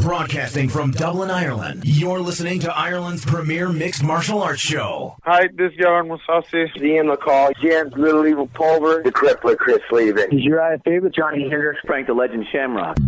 Broadcasting from Dublin, Ireland, you're listening to Ireland's premier mixed martial arts show. Hi, this is Yaron Musasi. Ian McCall, James Little Evil Pulver, the Crippler Chris Levin. Is Uriah Favorite, Johnny Hendricks, Frank the Legend Shamrock.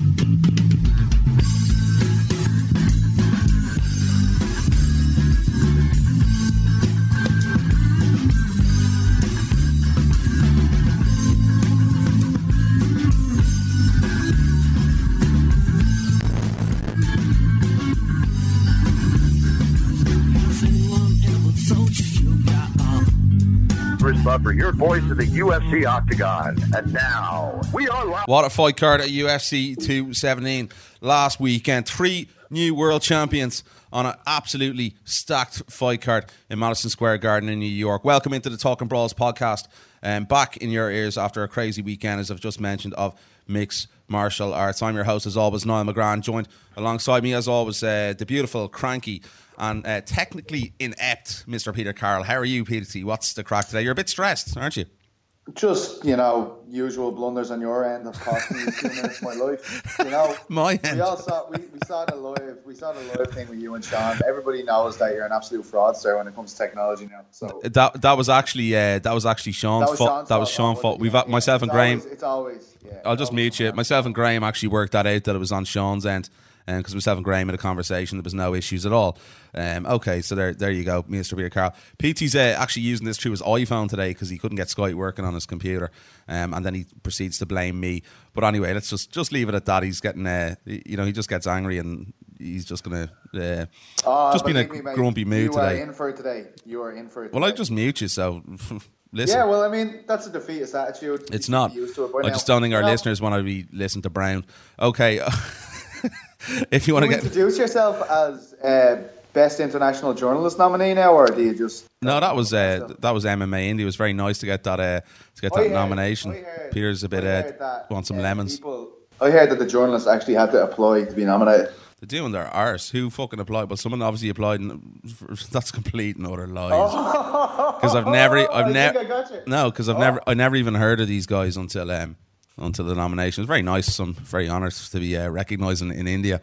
For your voice of the UFC Octagon. And now, we are live. What a fight card at UFC 217 last weekend. 3 new world champions on an absolutely stacked fight card in Madison Square Garden in New York. Welcome into the Talking Brawls podcast. Back in your ears after a crazy weekend, as I've just mentioned, of mixed martial arts. I'm your host, as always, Niall McGrath, joined alongside me, as always, the beautiful, cranky, and technically inept Mr. Peter Carroll. How are you, Peter T? What's the crack today? You're a bit stressed, aren't you? Just, usual blunders on your end have cost me 2 minutes of my life. My end. We saw the live thing with you and Sean. Everybody knows that you're an absolute fraudster when it comes to technology now. So that was actually Sean's fault. That was Sean's fault. Myself and Graham. It's always. Yeah. I'll just mute you. Myself and Graham actually worked that out, that it was on Sean's end. Because myself and Graham had a conversation, there was no issues at all. Okay, so there you go, Mr. Peter Carroll. PT's actually using this through his iPhone today because he couldn't get Skype working on his computer, and then he proceeds to blame me. But anyway, let's just leave it at that. He's getting, he just gets angry and he's just gonna just be in a grumpy mood today. You are in for it today. Well, I just mute you, so. Listen. Yeah, well, I mean, that's a defeatist attitude. It's not. I just don't think our listeners want to be listening to Brown. Okay. If you want to introduce yourself as best international journalist nominee now, or do you just? No, that was MMA Indy. It was very nice to get that nomination. Peter's a bit want some lemons. I heard that the journalists actually had to apply to be nominated. They're doing their arse. Who fucking applied? Well, someone obviously applied, and that's complete and utter lies. Because I never even heard of these guys until the nomination. It's very nice. I'm very honoured to be recognised in India.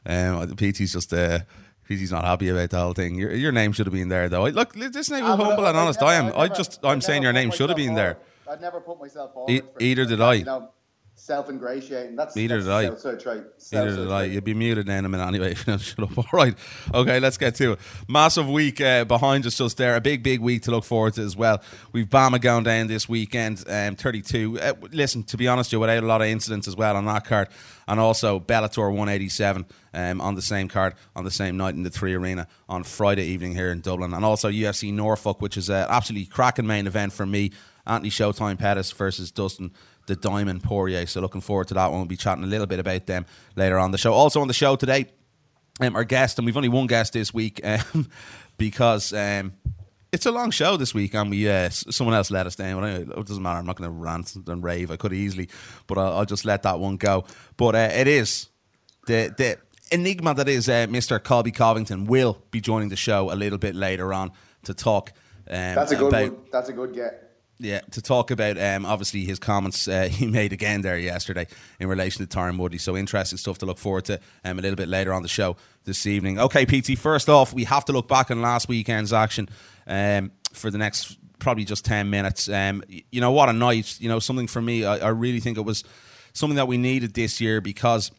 PT's just PT's not happy about the whole thing. Your name should have been there, though. Look, this name is humble and honest. I'm saying your name should have been there. I'd never put myself forward. Either did I. Self-ingratiating. Neither did I. Neither did I. You'd be muted now in a minute anyway. Shut up. All right. Okay, let's get to it. Massive week behind us just there. A big week to look forward to as well. We've Bama going down this weekend, 32. Listen, to be honest, without a lot of incidents as well on that card. And also Bellator 187 on the same card, on the same night in the 3 Arena on Friday evening here in Dublin. And also UFC Norfolk, which is an absolutely cracking main event for me. Anthony Showtime Pettis versus Dustin the Diamond Poirier. So looking forward to that one. We'll be chatting a little bit about them later on the show. Also on the show today, our guest, and we've only one guest this week because it's a long show this week, and we someone else let us down. But anyway, it doesn't matter. I'm not going to rant and rave. I could easily, but I'll just let that one go. But it is the enigma that is Mr. Colby Covington will be joining the show a little bit later on to talk. That's a good one. That's a good get. Yeah, to talk about obviously his comments he made again there yesterday in relation to Tyron Woodley. So interesting stuff to look forward to a little bit later on the show this evening. Okay, PT, first off, we have to look back on last weekend's action for the next probably just 10 minutes. What a night. Something for me, I really think it was something that we needed this year because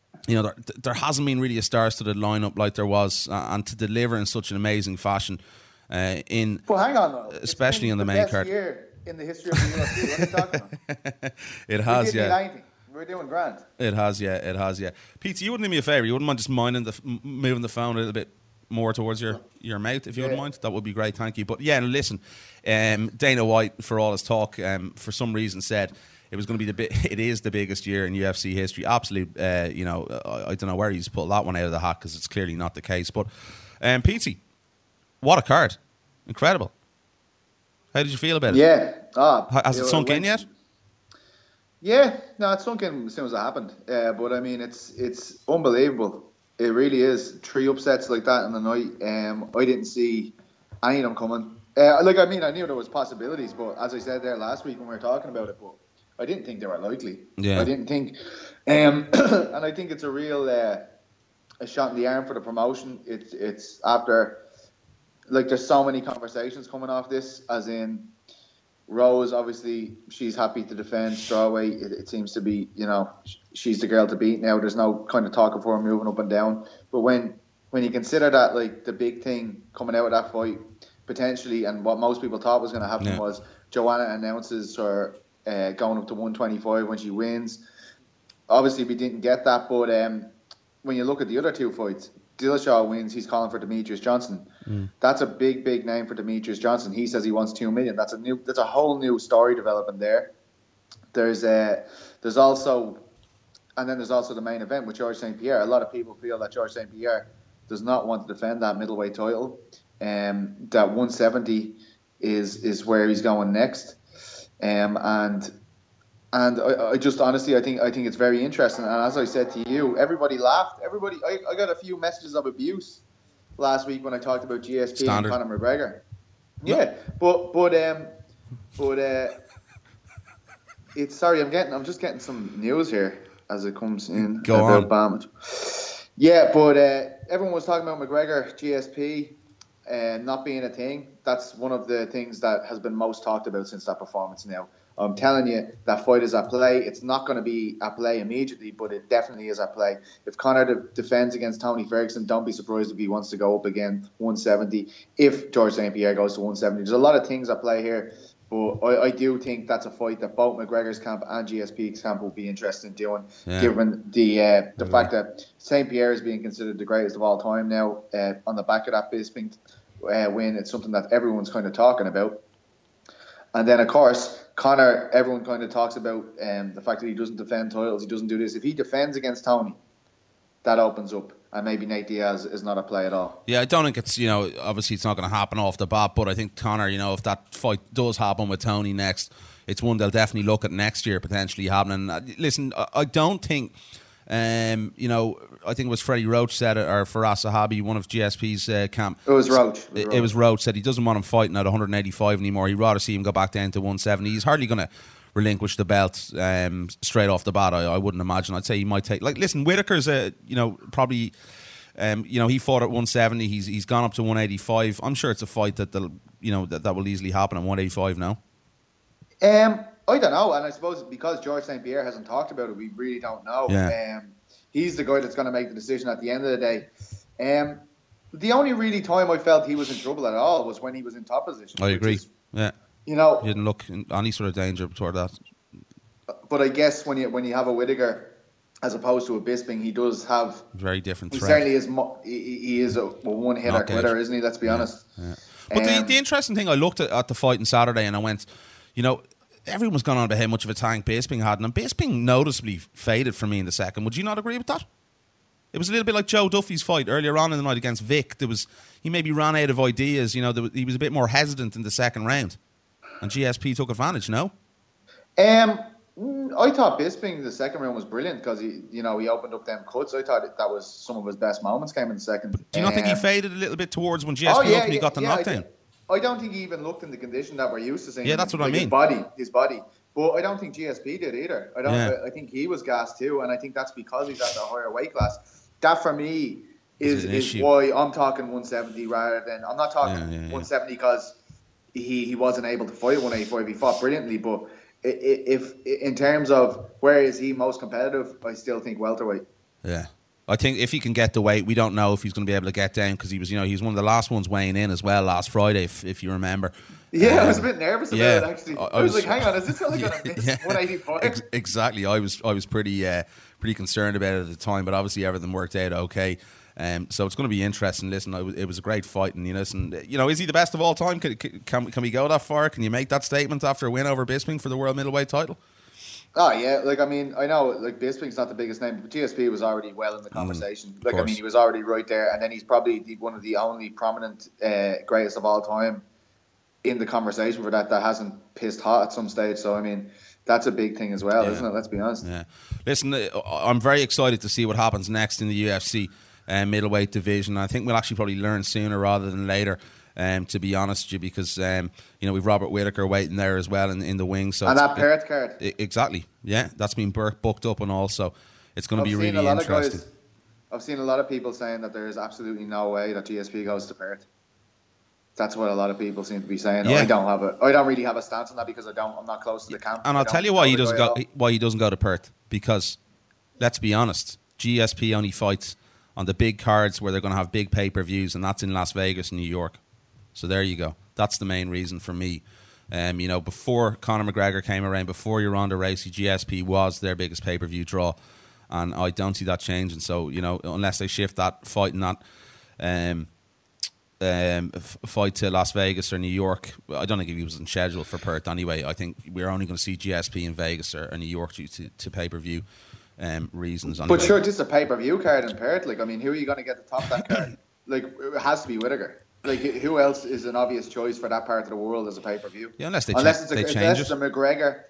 there hasn't been really a star-studded lineup like there was, and to deliver in such an amazing fashion hang on though. Especially on the main card. Year in the history of the UFC. What are you talking about? It has, yeah. We're doing grand. It has, yeah. Pete, you wouldn't do me a favour. You wouldn't mind just moving the phone a little bit more towards your mouth, if you wouldn't mind. That would be great, thank you. But yeah, listen, Dana White, for all his talk, for some reason said it was going to be it is the biggest year in UFC history. Absolute, I don't know where he's pulled that one out of the hat because it's clearly not the case. But Pete, what a card! Incredible. How did you feel about it? Yeah. Has it sunk in yet? Yeah. No, it sunk in as soon as it happened. But I mean, it's unbelievable. It really is. 3 upsets like that in the night. I didn't see any of them coming. I knew there was possibilities, but as I said there last week when we were talking about it, but I didn't think they were likely. Yeah. I didn't think. And I think it's a real a shot in the arm for the promotion. It's after, like, there's so many conversations coming off this, as in Rose, obviously, she's happy to defend strawweight. It seems to be, she's the girl to beat now. There's no kind of talk of her moving up and down. But when you consider that, like, the big thing coming out of that fight, potentially, and what most people thought was going to happen was Joanna announces her going up to 125 when she wins. Obviously, we didn't get that, but when you look at the other two fights, Dillashaw wins, he's calling for Demetrius Johnson. That's a big, big name for Demetrius Johnson. He says he wants $2 million. That's a whole new story developing there. There's also the main event with Georges St-Pierre. A lot of people feel that Georges St-Pierre does not want to defend that middleweight title. That 170 is where he's going next. And I just honestly, I think it's very interesting. And as I said to you, everybody laughed. I got a few messages of abuse last week when I talked about GSP Standard. and Conor McGregor. Yeah, but it's sorry. I'm just getting some news here as it comes in. Go on. Bam. Yeah, but everyone was talking about McGregor, GSP, not being a thing. That's one of the things that has been most talked about since that performance now. I'm telling you, that fight is at play. It's not going to be at play immediately, but it definitely is at play. If Conor defends against Tony Ferguson, don't be surprised if he wants to go up again 170. If Georges St-Pierre goes to 170, there's a lot of things at play here. But I do think that's a fight that both McGregor's camp and GSP's camp will be interested in doing, given the fact that St-Pierre is being considered the greatest of all time now. On the back of that Bisping win, it's something that everyone's kind of talking about. And then, of course, Conor, everyone kind of talks about the fact that he doesn't defend titles, he doesn't do this. If he defends against Tony, that opens up. And maybe Nate Diaz is not a play at all. Yeah, I don't think it's, obviously it's not going to happen off the bat, but I think Conor, if that fight does happen with Tony next, it's one they'll definitely look at next year potentially happening. Listen, I don't think, I think it was Freddie Roach said it, or Faraz Sahabi, one of GSP's camp. It was Roach. It was Roach said he doesn't want him fighting at 185 anymore. He'd rather see him go back down to 170. He's hardly going to relinquish the belt straight off the bat. I wouldn't imagine. I'd say he might take. Listen, Whitaker's probably. He fought at 170. He's gone up to 185. I'm sure it's a fight that that will easily happen at 185 now. I don't know, and I suppose because Georges St-Pierre hasn't talked about it, we really don't know. Yeah. He's the guy that's going to make the decision at the end of the day. The only really time I felt he was in trouble at all was when he was in top position. I agree. Yeah. He didn't look in any sort of danger toward that. But I guess when you have a Whittaker as opposed to a Bisping, he does have very different threat. Certainly is. He is a one-hitter quitter, isn't he? Let's be honest. Yeah. But the interesting thing, I looked at the fight on Saturday and I went, everyone was going on about how much of a tank Bisping had, and Bisping noticeably faded for me in the second. Would you not agree with that? It was a little bit like Joe Duffy's fight earlier on in the night against Vic. He maybe ran out of ideas. He was a bit more hesitant in the second round, and GSP took advantage. No. I thought Bisping the second round was brilliant because he opened up them cuts. I thought that was some of his best moments came in the second. Do you not think he faded a little bit towards when GSP opened and he got the knockdown? I don't think he even looked in the condition that we're used to seeing. Yeah, that's what I mean. His body. But I don't think GSP did either. I think he was gassed too, and I think that's because he's at a higher weight class. That for me is why I'm talking 170 rather than I'm not talking 170 because he wasn't able to fight 185. He fought brilliantly, but if in terms of where is he most competitive, I still think welterweight. Yeah. I think if he can get the weight, we don't know if he's going to be able to get down because he was one of the last ones weighing in as well last Friday, if you remember. Yeah, I was a bit nervous about it actually. I was like, hang on, is this only going to miss 185? Exactly. I was pretty concerned about it at the time, but obviously everything worked out okay. So it's going to be interesting. Listen, it was a great fight, and is he the best of all time? Can we go that far? Can you make that statement after a win over Bisping for the world middleweight title? Oh yeah, I know Bisping's not the biggest name, but GSP was already well in the conversation. He was already right there, and then he's probably one of the only prominent greatest of all time in the conversation for that hasn't pissed hot at some stage. So that's a big thing as well, isn't it? Let's be honest. Yeah. Listen, I'm very excited to see what happens next in the UFC middleweight division. I think we'll actually probably learn sooner rather than later. To be honest with you, because we've Robert Whittaker waiting there as well in the wing. So and that Perth card. Exactly. Yeah, that's been booked up and all, so it's going to be really interesting. I've seen a lot of people saying that there is absolutely no way that GSP goes to Perth. That's what a lot of people seem to be saying. Yeah. I don't really have a stance on that because I'm not close to the camp. And I'll tell you why he doesn't go to Perth. Because, let's be honest, GSP only fights on the big cards where they're going to have big pay-per-views, and that's in Las Vegas and New York. So there you go. That's the main reason for me. Before Conor McGregor came around, before Ronda Rousey, GSP was their biggest pay-per-view draw, and I don't see that changing. So, unless they shift that fight and that fight to Las Vegas or New York, I don't think he was in schedule for Perth anyway. I think we're only going to see GSP in Vegas or New York due to pay-per-view reasons. Anyway. But sure, this is a pay-per-view card in Perth. Like, I mean, who are you going to get to top that card? Like, it has to be Whittaker. Like, who else is an obvious choice for that part of the world as a pay-per-view? Yeah, unless it's a McGregor,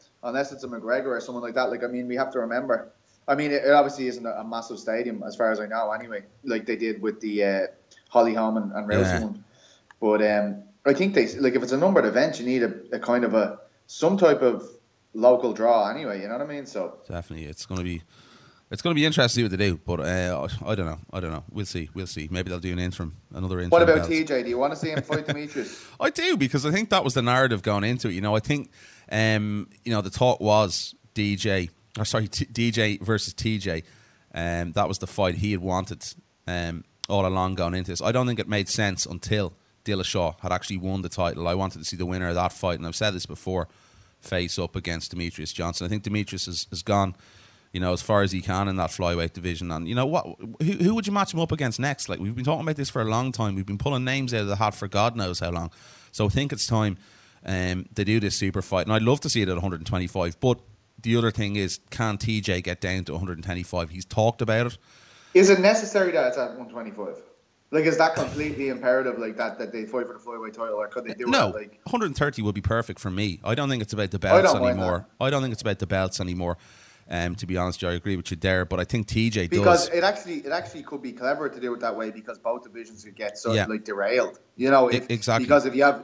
or someone like that. Like, I mean, we have to remember. I mean, it obviously isn't a massive stadium as far as I know. Anyway, like they did with the Holly Holm and Rousey one. But I think if it's a numbered event, you need a kind of some type of local draw anyway. You know what I mean? So definitely, it's going to be interesting to see what they do. But I don't know. We'll see. Maybe they'll do another interim. What about TJ? Do you want to see him fight Demetrius? I do, because I think that was the narrative going into it. I think the talk was DJ versus TJ. That was the fight he had wanted all along going into this. I don't think it made sense until Dillashaw had actually won the title. I wanted to see the winner of that fight, and I've said this before, face up against Demetrius Johnson. I think Demetrius has gone, as far as he can in that flyweight division. And who would you match him up against next? Like, we've been talking about this for a long time. We've been pulling names out of the hat for God knows how long. So I think it's time they do this super fight, and I'd love to see it at 125. But the other thing is, can TJ get down to 125? He's talked about it. Is it necessary that it's at 125? Like, is that completely imperative, like that they fight for the flyweight title, or could they do it? No, like 130 would be perfect for me. I don't think it's about the belts anymore. I don't think it's about the belts anymore. To be honest, I agree with you there, but I think TJ because it actually could be clever to do it that way, because both divisions could get derailed. Exactly. Because if you have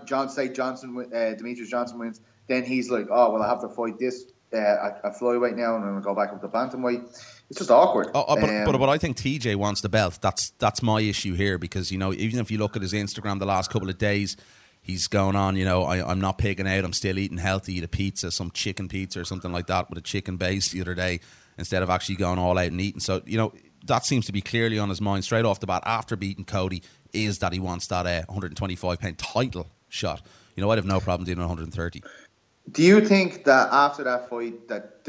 Demetrius Johnson wins, then he's like, oh well, I have to fight this at flyweight now, and then go back up to bantamweight. It's just awkward. But I think TJ wants the belt. That's my issue here, because even if you look at his Instagram the last couple of days, he's going on, I'm not pigging out, I'm still eating healthy, eat a pizza, some chicken pizza or something like that with a chicken base the other day, instead of actually going all out and eating. So, that seems to be clearly on his mind straight off the bat after beating Cody, is that he wants that 125-pound title shot. I'd have no problem doing 130. Do you think that after that fight that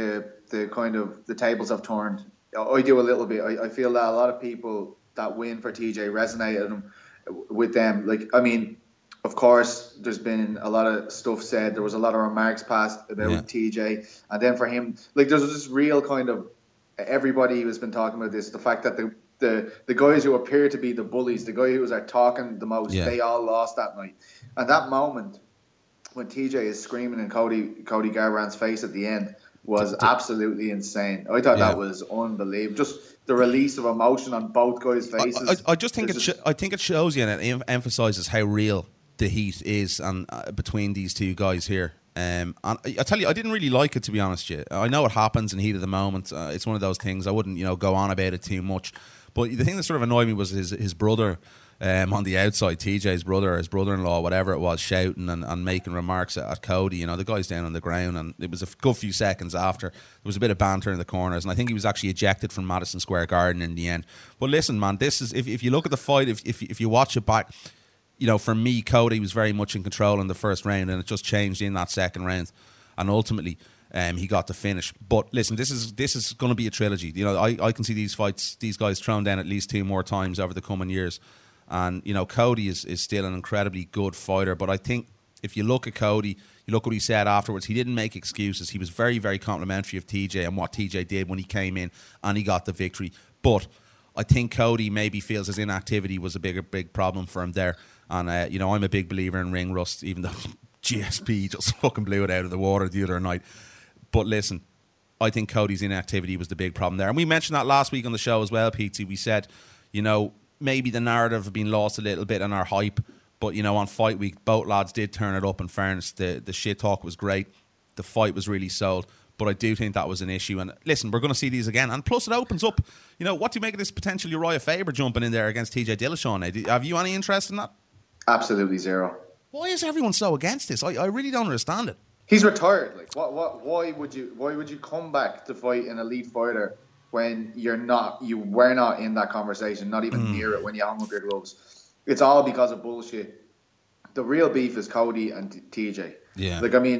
the kind of the tables have turned? I do a little bit. I feel that a lot of people that win for TJ resonated with them. Like, I mean, of course, there's been a lot of stuff said. There was a lot of remarks passed about TJ, and then for him, like, there's this real kind of, everybody has been talking about this. The fact that the guys who appear to be the bullies, the guy who was talking the most, they all lost that night. And that moment when TJ is screaming in Cody Garbrandt's face at the end was absolutely insane. I thought that was unbelievable. Just the release of emotion on both guys' faces. I just think I think it shows you, and it emphasises how real the heat is between these two guys here. And I tell you, I didn't really like it, to be honest with you. I know it happens in heat of the moment. It's one of those things. I wouldn't go on about it too much. But the thing that sort of annoyed me was his brother on the outside, TJ's brother, his brother-in-law, whatever it was, shouting and making remarks at Cody. The guy's down on the ground, and it was a good few seconds after. There was a bit of banter in the corners, and I think he was actually ejected from Madison Square Garden in the end. But listen, man, this is if you look at the fight, if you watch it back, for me, Cody was very much in control in the first round, and it just changed in that second round, and ultimately he got the finish. But listen, this is going to be a trilogy. I can see these guys thrown down at least 2 more times over the coming years. And, Cody is still an incredibly good fighter. But I think if you look at Cody, you look what he said afterwards, he didn't make excuses. He was very, very complimentary of TJ and what TJ did when he came in and he got the victory. But I think Cody maybe feels his inactivity was a big problem for him there. And, I'm a big believer in ring rust, even though GSP just fucking blew it out of the water the other night. But listen, I think Cody's inactivity was the big problem there. And we mentioned that last week on the show as well, Pete. We said, maybe the narrative had been lost a little bit in our hype. But, on fight week, both lads did turn it up. In fairness, the shit talk was great. The fight was really sold. But I do think that was an issue. And listen, we're going to see these again. And plus, it opens up, what do you make of this potential Uriah Faber jumping in there against TJ Dillashaw? Have you any interest in that? Absolutely zero. Why is everyone so against this? I really don't understand it. He's retired. Like, why would you come back to fight an elite fighter when you were not in that conversation, not even near it when you hung up your gloves? It's all because of bullshit. The real beef is Cody and TJ. Yeah.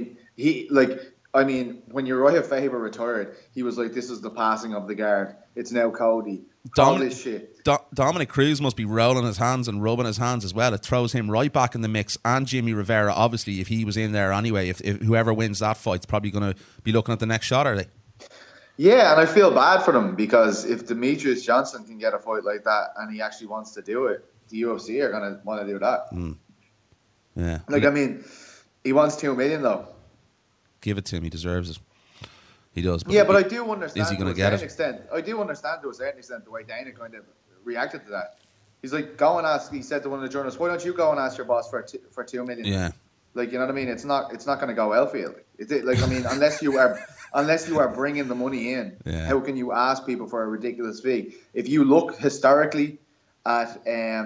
When Uriah Faber retired, he was like, this is the passing of the guard. It's now Cody. All this shit. Dominic Cruz must be rolling his hands and rubbing his hands as well. It throws him right back in the mix. And Jimmy Rivera, obviously, if he was in there anyway, if whoever wins that fight's probably going to be looking at the next shot, are they? Yeah, and I feel bad for them because if Demetrius Johnson can get a fight like that and he actually wants to do it, the UFC are going to want to do that. Yeah. He wants $2 million though. Give it to him. He deserves it. He does. But I do understand. Is he going to get it? I do understand to a certain extent the way Dana kind of reacted to that. He's like, go and ask. He said to one of the journalists, "Why don't you go and ask your boss for $2 million?" Yeah. Like, you know what I mean? It's not going to go well for you. Unless you are bringing the money in, how can you ask people for a ridiculous fee? If you look historically at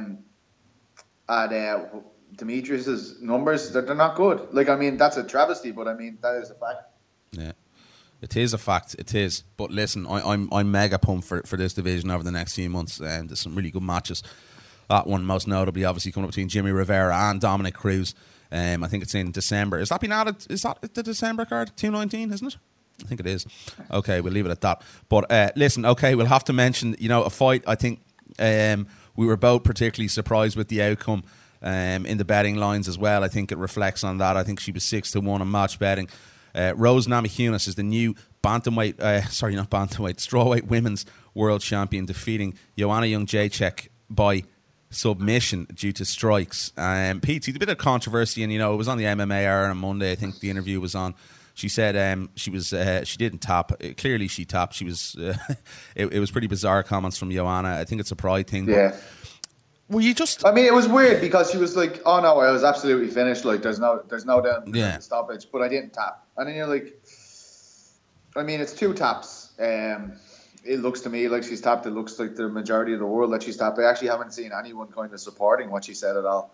Demetrius's numbers, they're not good. That's a travesty, but that is a fact. Yeah. It is a fact. It is. But listen, I'm mega pumped for this division over the next few months. There's some really good matches. That one most notably obviously coming up between Jimmy Rivera and Dominic Cruz. I think it's in December. Is that been added? Is that the December card? 2/19, isn't it? I think it is. Okay, we'll leave it at that. But listen, okay, we'll have to mention, a fight. I think we were both particularly surprised with the outcome in the betting lines as well. I think it reflects on that. I think she was 6-1 on match betting. Rose Namajunas is the new strawweight women's world champion, defeating Joanna Jędrzejczyk by submission due to strikes. Pete, a bit of controversy, and it was on the MMA Hour on Monday. I think the interview was on. She said she didn't tap. Clearly, she tapped. She was. It was pretty bizarre comments from Joanna. I think it's a pride thing. Yeah. Were you just? It was weird because she was like, "Oh no, I was absolutely finished. Like, there's no doubt stoppage, but I didn't tap." And then you're like, it's 2 taps. It looks to me like she's tapped. It looks like the majority of the world that she's tapped. I actually haven't seen anyone kind of supporting what she said at all.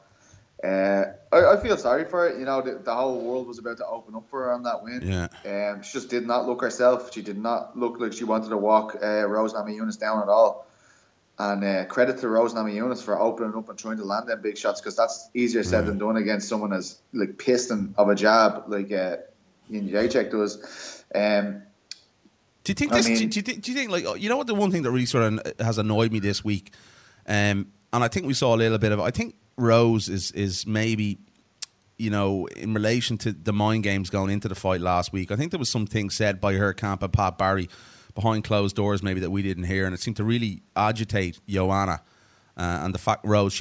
I feel sorry for it. The whole world was about to open up for her on that win. Yeah. She just did not look herself. She did not look like she wanted to walk Rose Namajunas down at all. And credit to Rose Namajunas for opening up and trying to land them big shots, because that's easier said than done against someone as like piston of a jab like Jędrzejczyk does. Do you think this? Do you think what the one thing that really sort of has annoyed me this week, and I think we saw a little bit of it. I think Rose is maybe, in relation to the mind games going into the fight last week. I think there was some things said by her camp and Pat Barry behind closed doors maybe that we didn't hear, and it seemed to really agitate Joanna. And the fact Rose,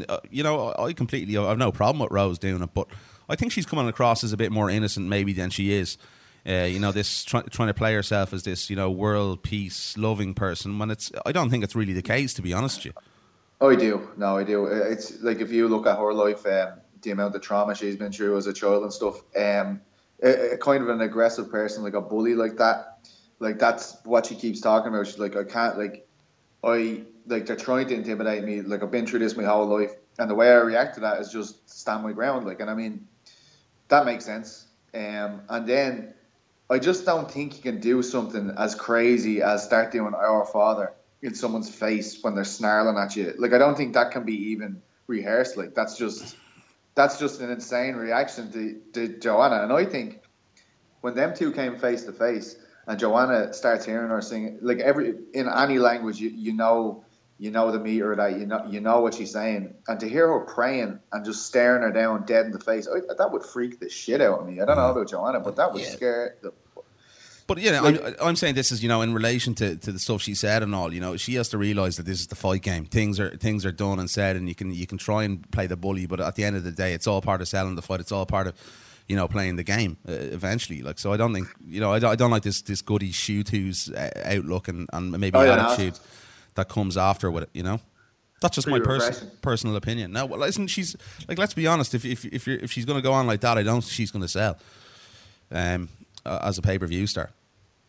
I've no problem with Rose doing it, but I think she's coming across as a bit more innocent maybe than she is. This trying to play herself as this, world peace loving person, when I don't think it's really the case, to be honest with you. Oh, I do. No, I do. It's like, if you look at her life, the amount of trauma she's been through as a child and stuff, a kind of an aggressive person, like a bully like that. Like, that's what she keeps talking about. She's like, I can't, they're trying to intimidate me. Like, I've been through this my whole life. And the way I react to that is just stand my ground. That makes sense. And then I just don't think you can do something as crazy as start doing Our Father in someone's face when they're snarling at you. Like, I don't think that can be even rehearsed. Like, that's just an insane reaction to Joanna. And I think when them two came face to face, and Joanna starts hearing her sing, like, in any language, you know the meter of that, you know what she's saying, and to hear her praying and just staring her down dead in the face, that would freak the shit out of me. I don't know about Joanna, but that would scare the. But I'm saying this is, in relation to the stuff she said and all. She has to realise that this is the fight game. Things are done and said, and you can try and play the bully, but at the end of the day, it's all part of selling the fight. It's all part of playing the game eventually. Like, so I don't think, I don't like this goody shoot-who's outlook and maybe attitude that comes after with it. That's just my personal opinion. Now, well, listen, she's like, let's be honest. If she's going to go on like that, I don't think she's going to sell as a pay-per-view star.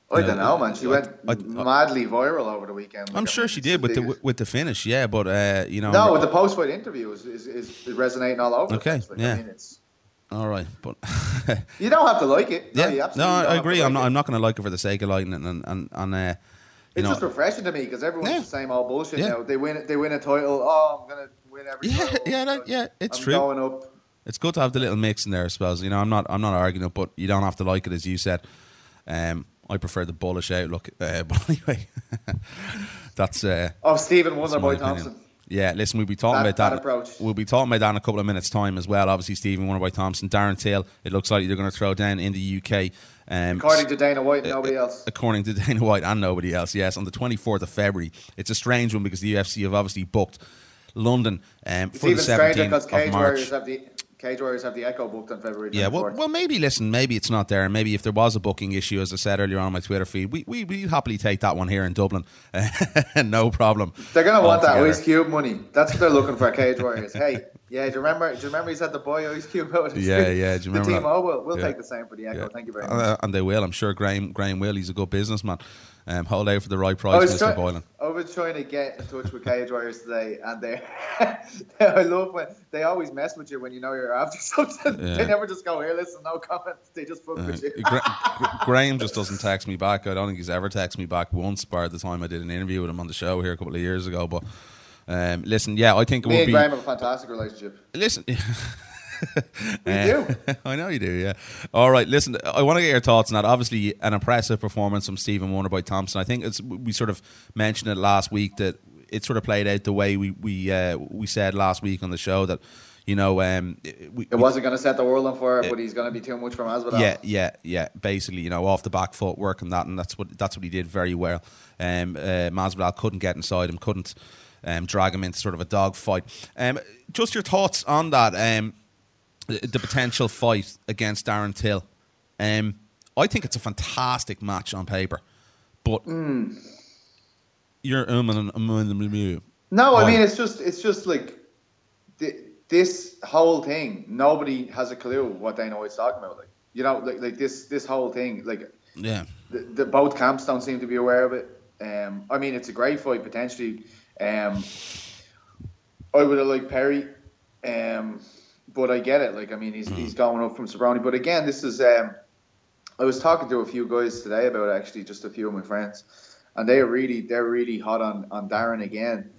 I don't know, man. She went madly viral over the weekend. I'm sure she did with the finish, yeah. But you know, no, with the post-fight interview is resonating all over. Okay, the place. Like, yeah. I mean, it's all right, but you don't have to like it. Yeah, no, I agree. I'm not going to like it for the sake of liking it, and it's just refreshing to me because everyone's the same old bullshit now. They win a title. Oh, I'm going to win every title. It's I'm true. Going up. It's good to have the little mix in there, I suppose. You know, I'm not arguing it, but you don't have to like it, as you said. I prefer the bullish outlook, but anyway, that's Stephen Wonderboy Thompson. Yeah, listen, we'll be talking about that. Approach. We'll be talking about that in a couple of minutes' time as well. Obviously, Stephen Wonderboy Thompson, Darren Till. It looks like they're going to throw down in the UK. According to Dana White and nobody else. According to Dana White and nobody else, yes, on the 24th of February. It's a strange one because the UFC have obviously booked London for the 17th of March. Cage Warriors have the Echo booked on February 24th. Yeah, well, maybe it's not there. Maybe if there was a booking issue, as I said earlier on my Twitter feed, we'd happily take that one here in Dublin. No problem. They're going to want that Ice Cube money. That's what they're looking for, Cage Warriors. Hey, yeah, do you remember he said the boy Ice Cube out? Yeah, do you remember the team? That? We'll take the same for the Echo. Yeah. Thank you very much. And they will. I'm sure Graham will. He's a good businessman. Hold out for the right price, Mr. Boylan. I was trying to get in touch with Cage Warriors today, and I love when they always mess with you when you know you're after something. Yeah. They never just go, here, listen, no comments. They just fuck with you. Graham just doesn't text me back. I don't think he's ever texted me back once, bar the time I did an interview with him on the show here a couple of years ago. But listen, yeah, I think it would be... Me and Graham have a fantastic relationship. Listen... We do. I know you do, yeah. All right, listen, I want to get your thoughts on that. Obviously, an impressive performance from Stephen Wonderboy Thompson. I think we sort of mentioned it last week that it sort of played out the way we said last week on the show that, you know, it wasn't going to set the world on fire, but he's going to be too much for Masvidal. Yeah. Basically, you know, off the back foot, working that, and that's what he did very well. Masvidal couldn't get inside him, couldn't drag him into sort of a dog fight. Just your thoughts on that. The potential fight against Darren Till. I think it's a fantastic match on paper, but you're no. I mean it's just like this whole thing. Nobody has a clue what Dana White's talking about. Like, you know, like this whole thing. Like, yeah, the both camps don't seem to be aware of it. I mean, it's a great fight potentially. I would have liked Perry. But I get it. Like, I mean, he's going up from Cerrone. But again, this is. I was talking to a few guys today about it, actually, just a few of my friends, and they're really hot on Darren again.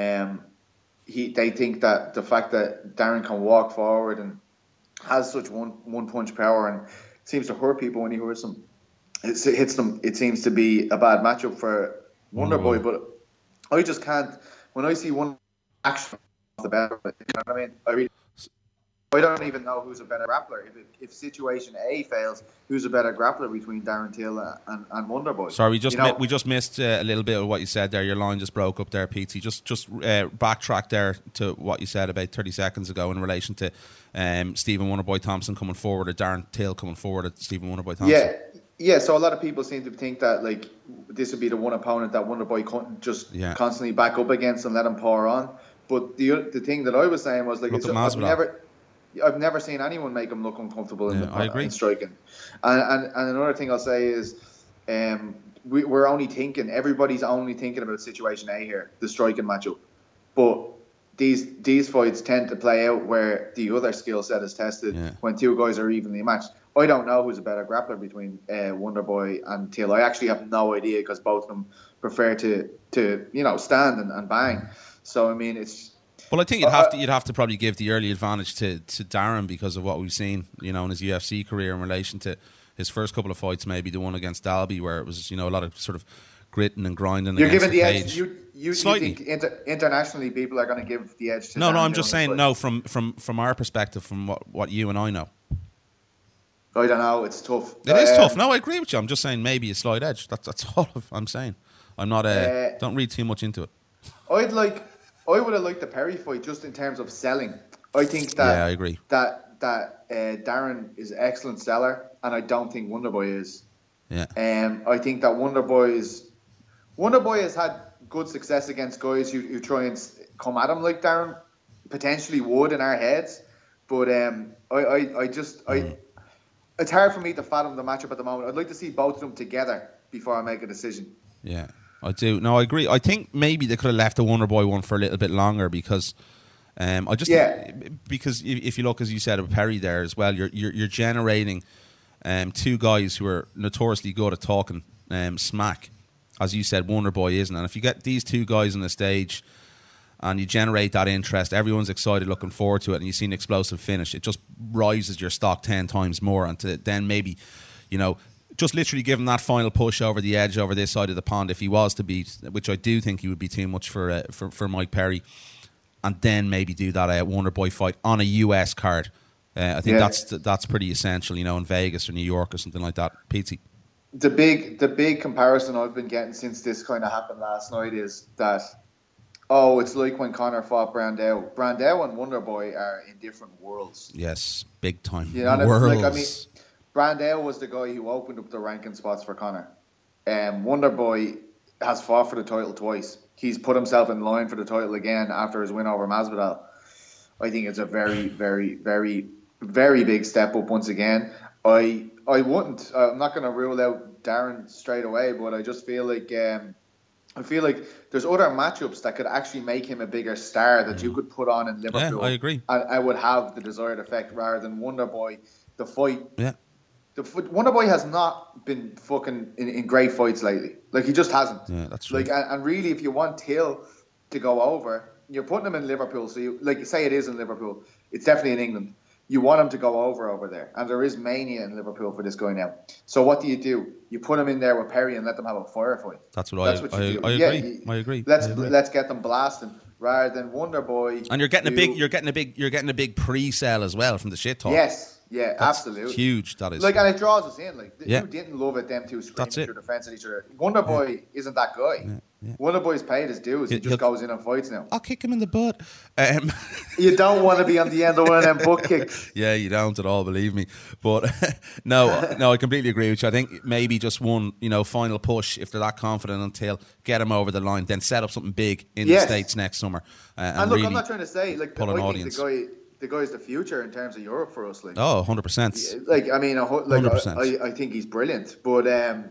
They think that the fact that Darren can walk forward and has such one punch power and seems to hurt people when he hits them. It hits them. It seems to be a bad matchup for Wonderboy. But I just can't. When I see one action off the bat, you know what I mean? I don't even know who's a better grappler. If situation A fails, who's a better grappler between Darren Till and Wonderboy? Sorry, we just missed a little bit of what you said there. Your line just broke up there, Pete. Just backtrack there to what you said about 30 seconds ago in relation to Stephen Wonderboy Thompson coming forward or Darren Till coming forward at Stephen Wonderboy Thompson. Yeah. So a lot of people seem to think that like this would be the one opponent that Wonderboy couldn't just constantly back up against and let him pour on. But the thing that I was saying was like I've never seen anyone make him look uncomfortable in striking. And another thing I'll say is we're only thinking, everybody's only thinking about situation A here, the striking matchup. But these fights tend to play out where the other skill set is tested when two guys are evenly matched. I don't know who's a better grappler between Wonderboy and Till. I actually have no idea because both of them prefer to stand and bang. So I mean it's. Well, I think you'd have to probably give the early advantage to Darren because of what we've seen, you know, in his UFC career in relation to his first couple of fights, maybe the one against Dalby, where it was, you know, a lot of sort of gritting and grinding. You're against giving the edge. You think internationally people are going to give the edge to No, Darren I'm just saying, no, from our perspective, from what you and I know. I don't know, it's tough. It is tough. No, I agree with you. I'm just saying maybe a slight edge. That's all I'm saying. I'm not. Don't read too much into it. I would have liked the Perry fight just in terms of selling. I think that I agree. that Darren is an excellent seller, and I don't think Wonderboy is. Yeah. I think that Wonderboy has had good success against guys who try and come at him like Darren potentially would in our heads, but it's hard for me to fathom the matchup at the moment. I'd like to see both of them together before I make a decision. Yeah, I do. No, I agree. I think maybe they could have left the Wonderboy one for a little bit longer because because if you look, as you said, with Perry there as well, you're generating two guys who are notoriously good at talking smack. As you said, Wonderboy isn't. And if you get these two guys on the stage and you generate that interest, everyone's excited, looking forward to it, and you see an explosive finish, it just rises your stock 10 times more. And then maybe, just literally give him that final push over the edge over this side of the pond if he was to beat, which I do think he would be too much for Mike Perry, and then maybe do that Wonderboy fight on a US card. I think that's pretty essential, in Vegas or New York or something like that. Pete? The big comparison I've been getting since this kind of happened last night is that, it's like when Conor fought Brandao. Brandao and Wonderboy are in different worlds. Yes, big time. Worlds. Brandao was the guy who opened up the ranking spots for Conor. Wonderboy has fought for the title twice. He's put himself in line for the title again after his win over Masvidal. I think it's a very, very, very, very big step up once again. I'm not going to rule out Darren straight away, but I just feel like there's other matchups that could actually make him a bigger star that you could put on in Liverpool. Yeah, I agree. And I would have the desired effect rather than Wonderboy. The fight. Yeah. Wonderboy has not been fucking in great fights lately. Like, he just hasn't. Yeah, that's true. And really, if you want Till to go over, you're putting him in Liverpool. So you say it is in Liverpool. It's definitely in England. You want him to go over there. And there is mania in Liverpool for this guy now. So what do? You put him in there with Perry and let them have a firefight. That's what I agree. Yeah, I agree. Let's get them blasting rather than Wonderboy. And you're getting a big pre-sale as well from the shit talk. Yes. Yeah, that's absolutely huge. That is and it draws us in. Who didn't love it? Them two screaming through the fence at each other. Wonderboy isn't that guy. Yeah. Wonderboy's paid his dues. He just goes in and fights now. I'll kick him in the butt. You don't want to be on the end of one of them butt kicks. Yeah, you don't at all. Believe me. But no, I completely agree with you. I think maybe just one, final push if they're that confident until get him over the line, then set up something big in the States next summer. And look, really I'm not trying to say pull an audience. The guy's the future in terms of Europe for us. 100%. I think he's brilliant, but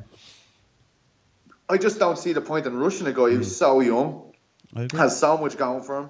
I just don't see the point in rushing a guy who's so young, has so much going for him.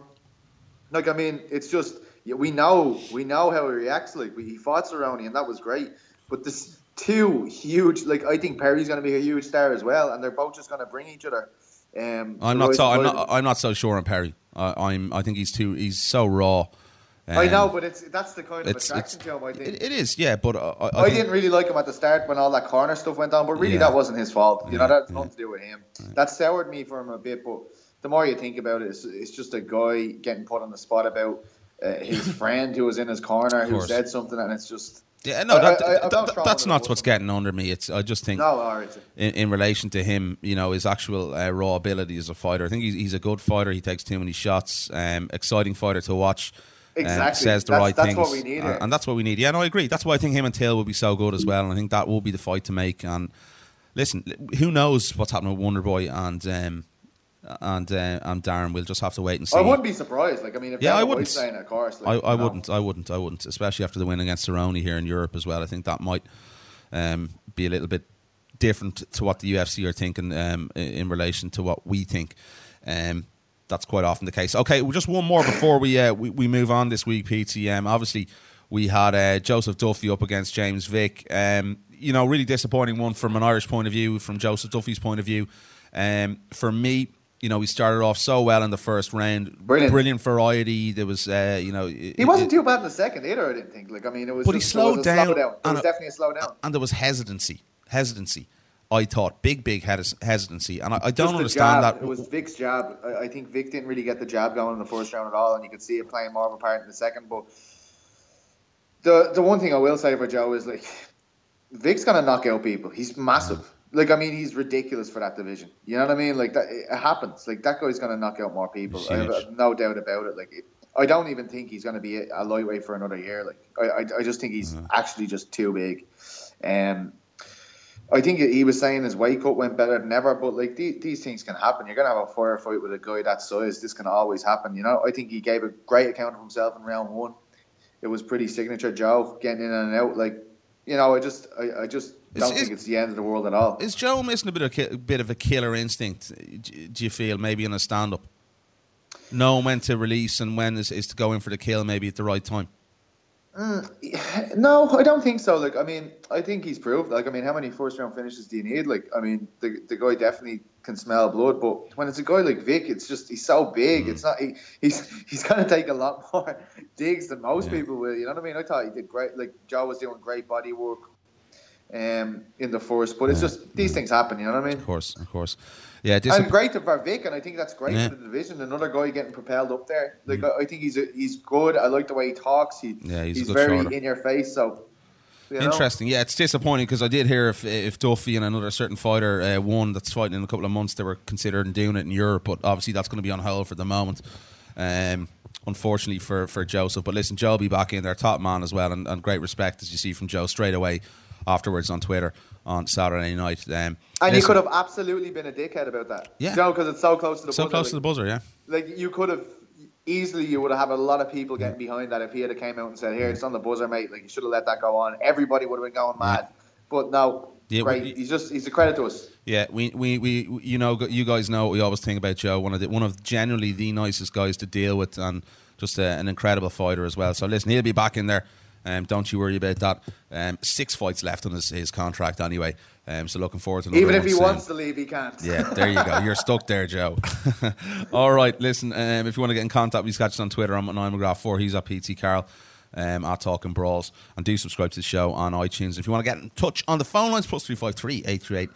It's just we know how he reacts. He fought Cerrone and that was great, but this two huge. I think Perry's going to be a huge star as well, and they're both just going to bring each other. I'm not so sure on Perry. I think he's so raw. I know, but that's the kind of attraction to him, I think. It is, yeah, but I didn't really like him at the start when all that corner stuff went on, but really that wasn't his fault. That's nothing to do with him. That soured me for him a bit, but the more you think about it, it's just a guy getting put on the spot about his friend who was in his corner who said something, and it's just... Yeah, no, that's not what's getting under me. I just think in relation to him, his actual raw ability as a fighter, I think he's a good fighter. He takes too many shots. Exciting fighter to watch. Exactly. Says the right things. That's what we need. And that's what we need. Yeah, no, I agree. That's why I think him and Till will be so good as well. And I think that will be the fight to make. And listen, who knows what's happening with Wonderboy and Darren? We'll just have to wait and see. I wouldn't be surprised. If I wouldn't. Saying, of course. I wouldn't. Especially after the win against Cerrone here in Europe as well. I think that might be a little bit different to what the UFC are thinking in relation to what we think. That's quite often the case. Okay, well, just one more before we move on this week, Pete. Obviously, we had Joseph Duffy up against James Vick. Really disappointing one from an Irish point of view, from Joseph Duffy's point of view. For me, he started off so well in the first round. Brilliant variety. There was, he wasn't too bad in the second either, I didn't think. It was. But he slowed down. It was definitely a slowdown. And there was hesitancy. I thought big hesitancy, and I don't understand that. It was Vic's jab. I think Vic didn't really get the jab going in the first round at all, and you could see it playing more of a part in the second. But the one thing I will say for Joe is Vic's gonna knock out people. He's massive. He's ridiculous for that division. You know what I mean? That it happens. That guy's gonna knock out more people. I have no doubt about it. I don't even think he's gonna be a lightweight for another year. I just think he's actually just too big. I think he was saying his weight cut went better than ever, but these things can happen. You're going to have a firefight with a guy that size. This can always happen. I think he gave a great account of himself in round one. It was pretty signature Joe, getting in and out. I just don't think it's the end of the world at all. Is Joe missing a bit of a killer instinct? Do you feel maybe in a stand-up, knowing when to release and when is to go in for the kill, maybe at the right time? No, I don't think so. Like, I mean, I think he's proved. Like, I mean, how many first-round finishes do you need? Like, I mean, the guy definitely can smell blood. But when it's a guy like Vic, it's just he's so big. It's not he's going to take a lot more digs than most people will. You know what I mean? I thought he did great. Like, Joe was doing great body work in the first, but it's just these things happen. You know what I mean? Of course. Yeah, and great for Vic, and I think that's great for the division. Another guy getting propelled up there. Like I think he's good. I like the way he talks. He's very shorter. In your face. So interesting. Yeah, it's disappointing because I did hear if Duffy and another certain fighter won that's fighting in a couple of months, they were considering doing it in Europe, but obviously that's going to be on hold for the moment. Unfortunately for Joseph, but listen, Joe will be back in there, top man as well, and great respect as you see from Joe straight away afterwards on Twitter on Saturday night. And you could have absolutely been a dickhead about that. Yeah. Because it's so close to the buzzer. So close to the buzzer, yeah. Like, you could have easily, you would have a lot of people getting behind that if he had came out and said, here, it's on the buzzer, mate. Like, you should have let that go on. Everybody would have been going mad. But no, great. He's a credit to us. Yeah, we you guys know what we always think about Joe. One of genuinely the nicest guys to deal with, and just an incredible fighter as well. So listen, he'll be back in there. Don't you worry about that. 6 fights left on his contract anyway. So looking forward to another even if one he soon. wants to leave, he can't. Yeah, there you go. You're stuck there, Joe. All right, listen. If you want to get in contact, please catch us on Twitter. I'm at Niall McGrath 4. He's at PT Carroll. At Talking Brawls, and do subscribe to the show on iTunes. If you want to get in touch on the phone lines, +353 838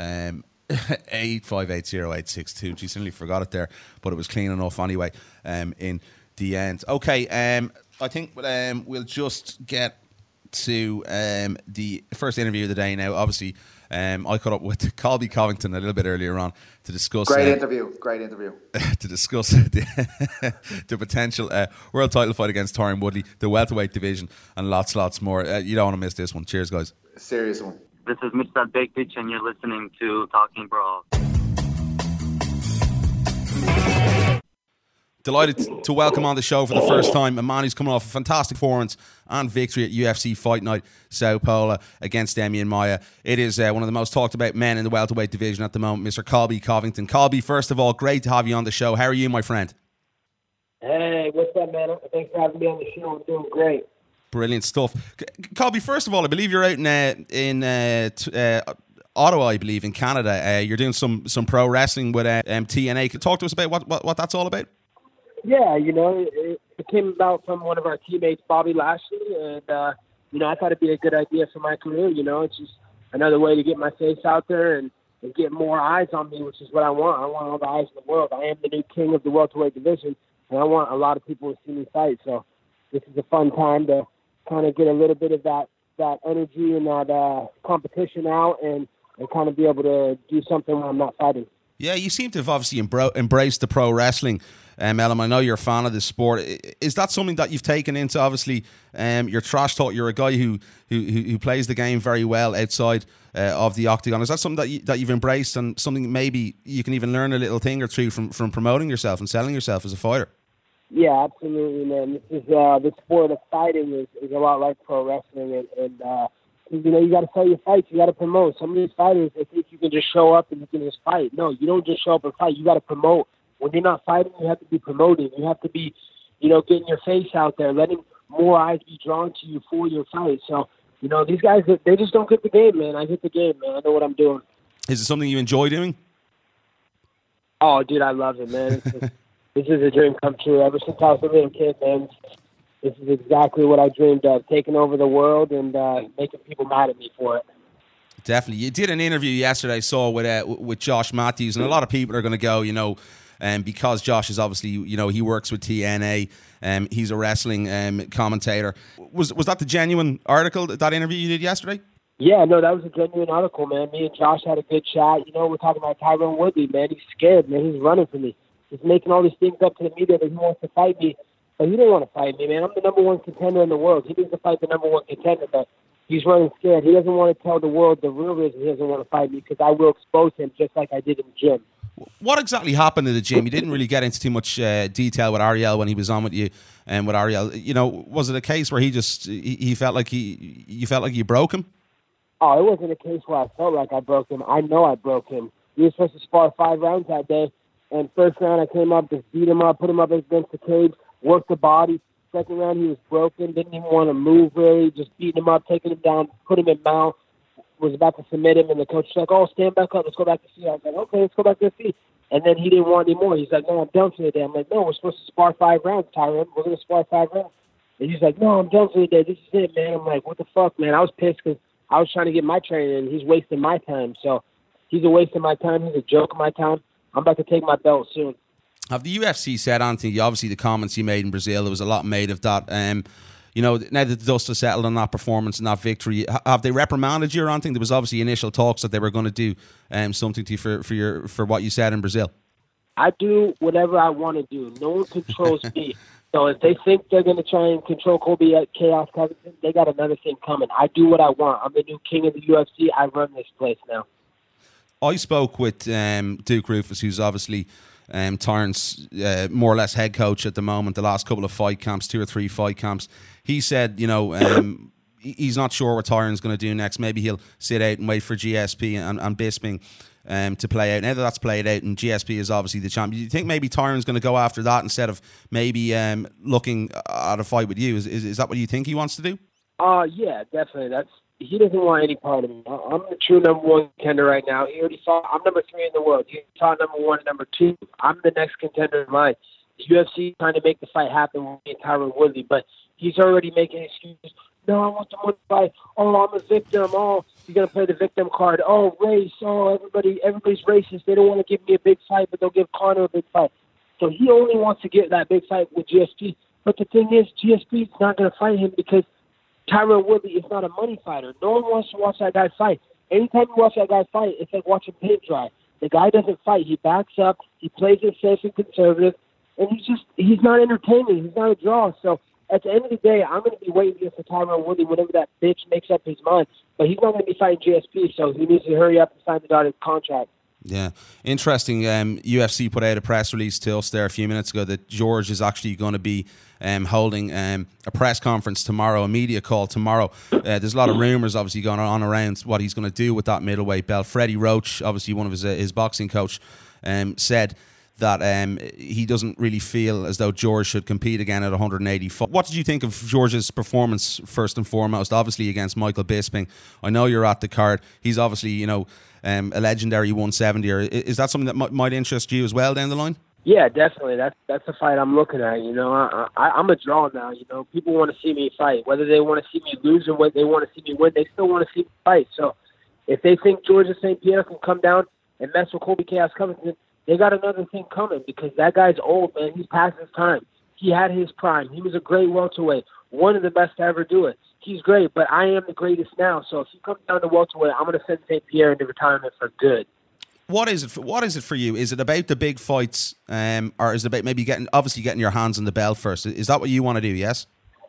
8580862. Geez, I nearly forgot it there, but it was clean enough anyway. In the end, okay. I think we'll just get to the first interview of the day now. Obviously, I caught up with Colby Covington a little bit earlier on to discuss. Great interview. To discuss the potential world title fight against Tyron Woodley, the welterweight division, and lots more. You don't want to miss this one. Cheers, guys. Serious one. This is Mr. Big Pitch, and you're listening to Talking Brawls. Delighted to welcome on the show for the first time a man who's coming off a fantastic performance and victory at UFC Fight Night Sao Paulo against Demian Maia. It is one of the most talked about men in the welterweight division at the moment, Mr. Colby Covington. Colby, first of all, great to have you on the show. How are you, my friend? Hey, what's up, man? Thanks for having me on the show. I'm doing great. Brilliant stuff. Colby, first of all, I believe you're out in Ottawa, I believe, in Canada. You're doing some pro wrestling with TNA. Can you talk to us about what that's all about? Yeah, it came about from one of our teammates, Bobby Lashley, and, I thought it'd be a good idea for my career. It's just another way to get my face out there and get more eyes on me, which is what I want. I want all the eyes in the world. I am the new king of the welterweight division, and I want a lot of people to see me fight. So this is a fun time to kind of get a little bit of that energy and that competition out and kind of be able to do something when I'm not fighting. Yeah, you seem to have obviously embraced the pro wrestling element. I know you're a fan of this sport. Is that something that you've taken into, obviously, your trash talk? You're a guy who plays the game very well outside of the octagon. Is that something that you've embraced, and something maybe you can even learn a little thing or two from promoting yourself and selling yourself as a fighter? Yeah, absolutely, man. This is the sport of fighting is a lot like pro wrestling, and you got to sell your fights. You got to promote. Some of these fighters, they think you can just show up and you can just fight. No, you don't just show up and fight. You got to promote. When you're not fighting, you have to be promoting. You have to be, getting your face out there, letting more eyes be drawn to you for your fight. So, these guys, they just don't get the game, man. I get the game, man. I know what I'm doing. Is it something you enjoy doing? Oh, dude, I love it, man. This is a dream come true. Ever since I was a little kid, man, this is exactly what I dreamed of, taking over the world and making people mad at me for it. Definitely. You did an interview yesterday, I saw, with Josh Matthews, and a lot of people are going to go, because Josh is obviously, he works with TNA, he's a wrestling commentator. Was that the genuine article, that interview you did yesterday? Yeah, no, that was a genuine article, man. Me and Josh had a good chat. We're talking about Tyron Woodley, man. He's scared, man. He's running from me. He's making all these things up to the media that he wants to fight me. But he didn't want to fight me, man. I'm the number one contender in the world. He needs to fight the number one contender, but he's running scared. He doesn't want to tell the world the real reason he doesn't want to fight me, because I will expose him just like I did in the gym. What exactly happened in the gym? You didn't really get into too much detail with Ariel when he was on with you, and with Ariel, was it a case where he felt like you felt like you broke him? Oh, it wasn't a case where I felt like I broke him. I know I broke him. We were supposed to spar 5 rounds that day, and first round I came up, just beat him up, put him up against the cage, worked the body. Second round he was broken, didn't even want to move really, just beating him up, taking him down, put him in mount, was about to submit him, and the coach was like, oh, stand back up, let's go back to feet. I was like, okay, let's go back to feet. And then he didn't want any more. He's like, no, I'm done for the day. I'm like, no, we're supposed to spar 5 rounds, Tyron. We're going to spar 5 rounds. And he's like, no, I'm done for the day. This is it, man. I'm like, what the fuck, man? I was pissed because I was trying to get my training, and he's wasting my time. So he's a waste of my time. He's a joke of my time. I'm about to take my belt soon. Have the UFC said, Anthony, obviously the comments you made in Brazil, there was a lot made of that. Now that the dust has settled on that performance and that victory, have they reprimanded you or anything? There was obviously initial talks that they were going to do something to you for what you said in Brazil. I do whatever I want to do. No one controls me. So if they think they're going to try and control Colby at Chaos Covington, they got another thing coming. I do what I want. I'm the new king of the UFC. I run this place now. I spoke with Duke Roufus, who's obviously Tyron's more or less head coach at the moment, the last couple of fight camps, 2 or 3 fight camps. He said, he's not sure what Tyron's going to do next. Maybe he'll sit out and wait for GSP and Bisping to play out. Now that that's played out and GSP is obviously the champion, do you think maybe Tyron's going to go after that instead of maybe looking at a fight with you? Is that what you think he wants to do? Yeah, definitely. He doesn't want any part of me. I'm the true number 1 contender right now. He already saw I'm number 3 in the world. He saw number 1 and number 2. I'm the next contender in line. The UFC trying to make the fight happen with me and Tyron Woodley, but he's already making excuses. No, I want the one fight. Oh, I'm a victim. Oh, he's gonna play the victim card. Oh, race. Oh, everybody's racist. They don't want to give me a big fight, but they'll give Conor a big fight. So he only wants to get that big fight with GSP. But the thing is, GSP's not gonna fight him because Tyron Woodley is not a money fighter. No one wants to watch that guy fight. Anytime you watch that guy fight, it's like watching paint dry. The guy doesn't fight. He backs up. He plays it safe and conservative. And he's not entertaining. He's not a draw. So at the end of the day, I'm going to be waiting here for Tyron Woodley whenever that bitch makes up his mind. But he's not going to be fighting GSP, so he needs to hurry up and sign the dotted contract. Yeah, interesting. UFC put out a press release to us there a few minutes ago that George is actually going to be holding a press conference tomorrow, a media call tomorrow. There's a lot of rumours obviously going on around what he's going to do with that middleweight belt. Freddie Roach, obviously one of his boxing coach, said that he doesn't really feel as though George should compete again at 184. What did you think of George's performance first and foremost, obviously against Michael Bisping? I know you're at the card. He's obviously, a legendary 170er. Is that something that might interest you as well down the line? Yeah, definitely. That's a fight I'm looking at. I'm a draw now. People want to see me fight. Whether they want to see me lose or whether they want to see me win, they still want to see me fight. So if they think George St. Pierre can come down and mess with Colby Chaos Covington, they got another thing coming because that guy's old, man. He's past his time. He had his prime. He was a great welterweight, one of the best to ever do it. He's great, but I am the greatest now. So if he comes down to welterweight, I'm going to send St. Pierre into retirement for good. What is it for you? Is it about the big fights, or is it about maybe getting your hands on the belt first? Is that what you want to do? Yes.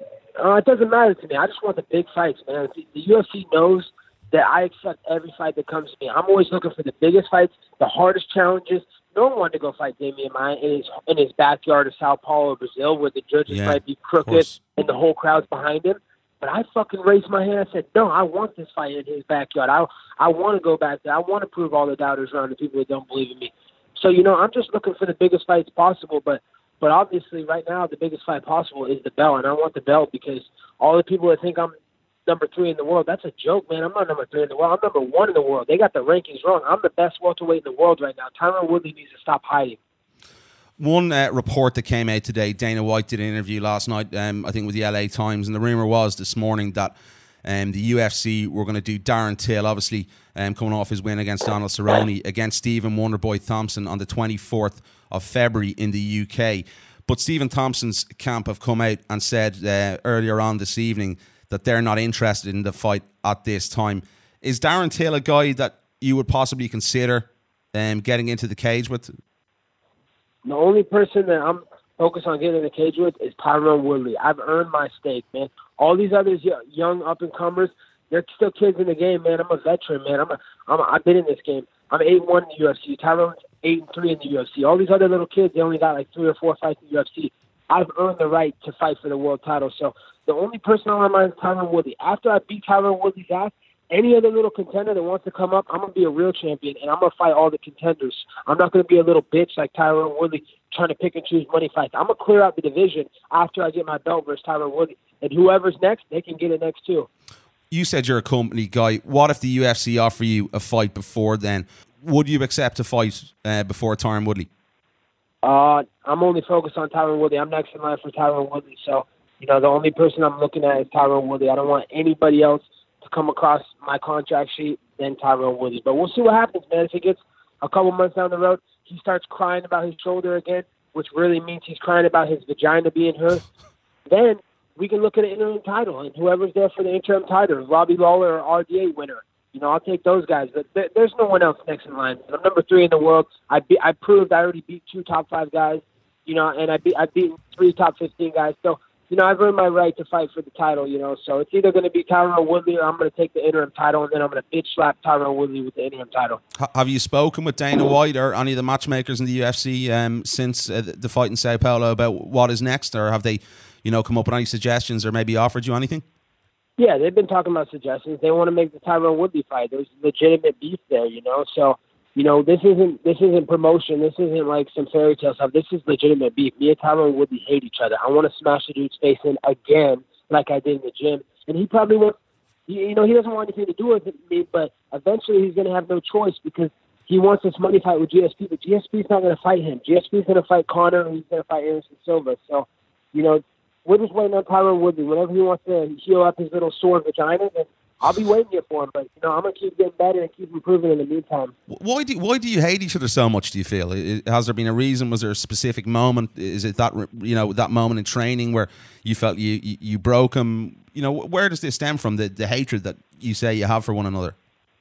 It doesn't matter to me. I just want the big fights, man. The UFC knows that I accept every fight that comes to me. I'm always looking for the biggest fights, the hardest challenges. No one wanted to go fight Damian Maia in his backyard of Sao Paulo, Brazil, where the judges might be crooked and the whole crowd's behind him. But I fucking raised my hand. I said, no, I want this fight in his backyard. I want to go back there. I want to prove all the doubters around, the people that don't believe in me. So, I'm just looking for the biggest fights possible. But obviously right now the biggest fight possible is the belt. And I want the belt because all the people that think I'm number 3 in the world, that's a joke, man. I'm not number 3 in the world. I'm number 1 in the world. They got the rankings wrong. I'm the best welterweight in the world right now. Tyron Woodley needs to stop hiding. One report that came out today, Dana White did an interview last night, I think with the LA Times, and the rumour was this morning that the UFC were going to do Darren Till, obviously coming off his win against Donald Cerrone, against Stephen Wonderboy Thompson on the 24th of February in the UK. But Stephen Thompson's camp have come out and said earlier on this evening that they're not interested in the fight at this time. Is Darren Till a guy that you would possibly consider getting into the cage with? The only person that I'm focused on getting in the cage with is Tyron Woodley. I've earned my stake, man. All these others, young up-and-comers, they're still kids in the game, man. I'm a veteran, man. I've been in this game. I'm 8-1 in the UFC. Tyron's 8-3 in the UFC. All these other little kids, they only got like 3 or 4 fights in the UFC. I've earned the right to fight for the world title. So the only person on my mind is Tyron Woodley. After I beat Tyron Woodley's ass, any other little contender that wants to come up, I'm going to be a real champion, and I'm going to fight all the contenders. I'm not going to be a little bitch like Tyron Woodley trying to pick and choose money fights. I'm going to clear out the division after I get my belt versus Tyron Woodley. And whoever's next, they can get it next too. You said you're a company guy. What if the UFC offer you a fight before then? Would you accept a fight before Tyron Woodley? I'm only focused on Tyron Woodley. I'm next in line for Tyron Woodley. So, the only person I'm looking at is Tyron Woodley. I don't want anybody else to come across my contract sheet than Tyron Woodley. But we'll see what happens, man. If it gets a couple months down the road, he starts crying about his shoulder again, which really means he's crying about his vagina being hurt, then we can look at an interim title. And whoever's there for the interim title, Robbie Lawler or RDA winner, I'll take those guys. But there's no one else next in line. I'm number 3 in the world. I proved I already beat 2 top 5 guys, and I've beaten 3 top 15 guys. So, I've earned my right to fight for the title, So it's either going to be Tyron Woodley or I'm going to take the interim title, and then I'm going to bitch slap Tyron Woodley with the interim title. Have you spoken with Dana White or any of the matchmakers in the UFC since the fight in Sao Paulo about what is next, or have they, come up with any suggestions or maybe offered you anything? Yeah, they've been talking about suggestions. They want to make the Tyron Woodley fight. There's legitimate beef there, So, this isn't promotion. This isn't like some fairy tale stuff. This is legitimate beef. Me and Tyron Woodley hate each other. I want to smash the dude's face in again, like I did in the gym. And he probably wants, he doesn't want anything to do with me, but eventually he's going to have no choice because he wants this money fight with GSP, but GSP's not going to fight him. GSP's going to fight Conor, and he's going to fight Anderson Silva. So, we're just waiting on Tyron Woodley. Whenever he wants to heal up his little sore vagina, then I'll be waiting here for him. But, I'm going to keep getting better and keep improving in the meantime. Why do you hate each other so much, do you feel? Has there been a reason? Was there a specific moment? Is it that, that moment in training where you felt you broke him? Where does this stem from, the hatred that you say you have for one another?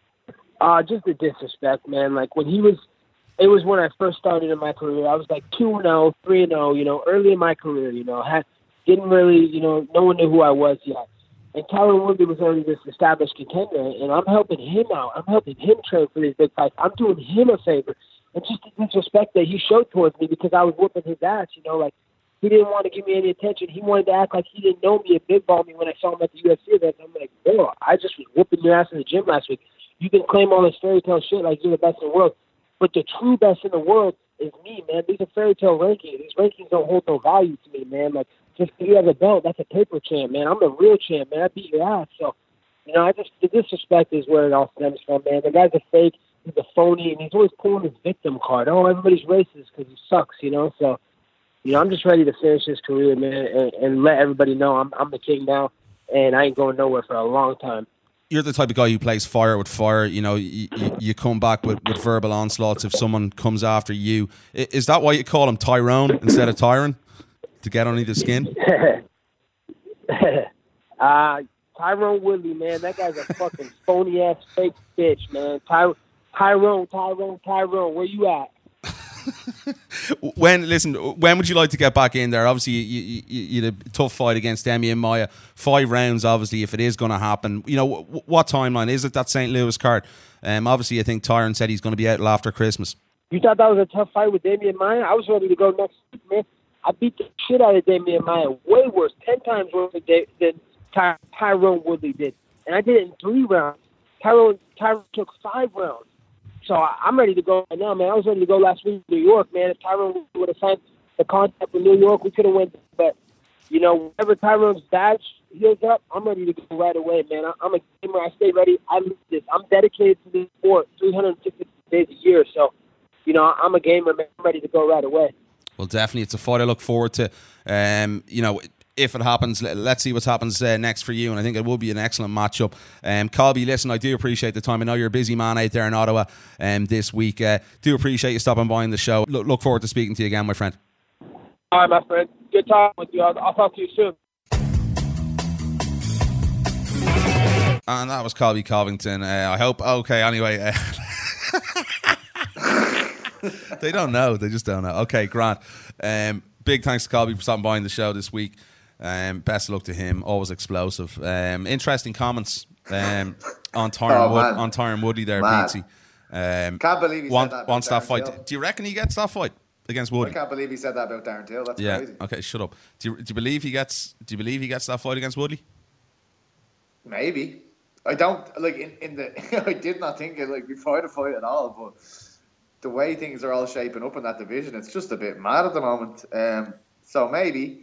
Just the disrespect, man. Like, it was when I first started in my career. I was like 2-0, 3-0, early in my career, didn't really, no one knew who I was yet. And Tyron Woodley was already this established contender, and I'm helping him out. I'm helping him train for these big fights. I'm doing him a favor. And just the disrespect that he showed towards me because I was whooping his ass, like, he didn't want to give me any attention. He wanted to act like he didn't know me and big-ball me when I saw him at the UFC event. I'm like, bro, I just was whooping your ass in the gym last week. You can claim all this fairy tale shit like you're the best in the world, but the true best in the world is me, man. These are fairy tale rankings. These rankings don't hold no value to me, man. Like, just because you have a belt, that's a paper champ, man. I'm the real champ, man. I beat your ass. So, the disrespect is where it all stems from, man. The guy's a fake. He's a phony, and he's always pulling his victim card. Oh, everybody's racist because he sucks, So, I'm just ready to finish his career, man, and let everybody know I'm the king now, and I ain't going nowhere for a long time. You're the type of guy who plays fire with fire. You come back with verbal onslaughts if someone comes after you. Is that why you call him Tyrone instead of Tyron? To get under the skin? Tyron Woodley, man. That guy's a fucking phony-ass fake bitch, man. Tyrone, where you at? When would you like to get back in there? Obviously, you had a tough fight against Demian Maia. 5 rounds, obviously, if it is going to happen. What timeline? Is it that St. Louis card? Obviously, I think Tyron said he's going to be out till after Christmas. You thought that was a tough fight with Demian Maia? I was ready to go next week, man. I beat the shit out of Demian Maia. Way worse. 10 times worse than Tyron Woodley did. And I did it in 3 rounds. Tyron took 5 rounds. So I'm ready to go right now, man. I was ready to go last week in New York, man. If Tyron would have signed the contract with New York, we could have went. But, whenever Tyron's badge heals up, I'm ready to go right away, man. I'm a gamer. I stay ready. I live this. I'm dedicated to this sport 360 days a year. So, I'm a gamer, man. I'm ready to go right away. Well, definitely. It's a fight I look forward to. If it happens, let's see what happens next for you, and I think it will be an excellent matchup. Colby, listen, I do appreciate the time. I know you're a busy man out there in Ottawa this week. Do appreciate you stopping by on the show. Look forward to speaking to you again, my friend. All right, my friend. Good talking with you. I'll talk to you soon. And that was Colby Covington. I hope. Okay, anyway. They don't know. They just don't know. Okay, Grant. Big thanks to Colby for stopping by on the show this week. Best of luck to him. Always explosive. Interesting comments on Tyron Woodley there, Beatsy. Can't believe he said that. Wants that fight. Till. Do you reckon he gets that fight against Woody? I can't believe he said that about Darren Till. That's crazy. Okay, shut up. Do you believe he gets? Do you believe he gets that fight against Woodley? Maybe. I don't like in the. I did not think it like before the fight at all, but the way things are all shaping up in that division, it's just a bit mad at the moment. So maybe.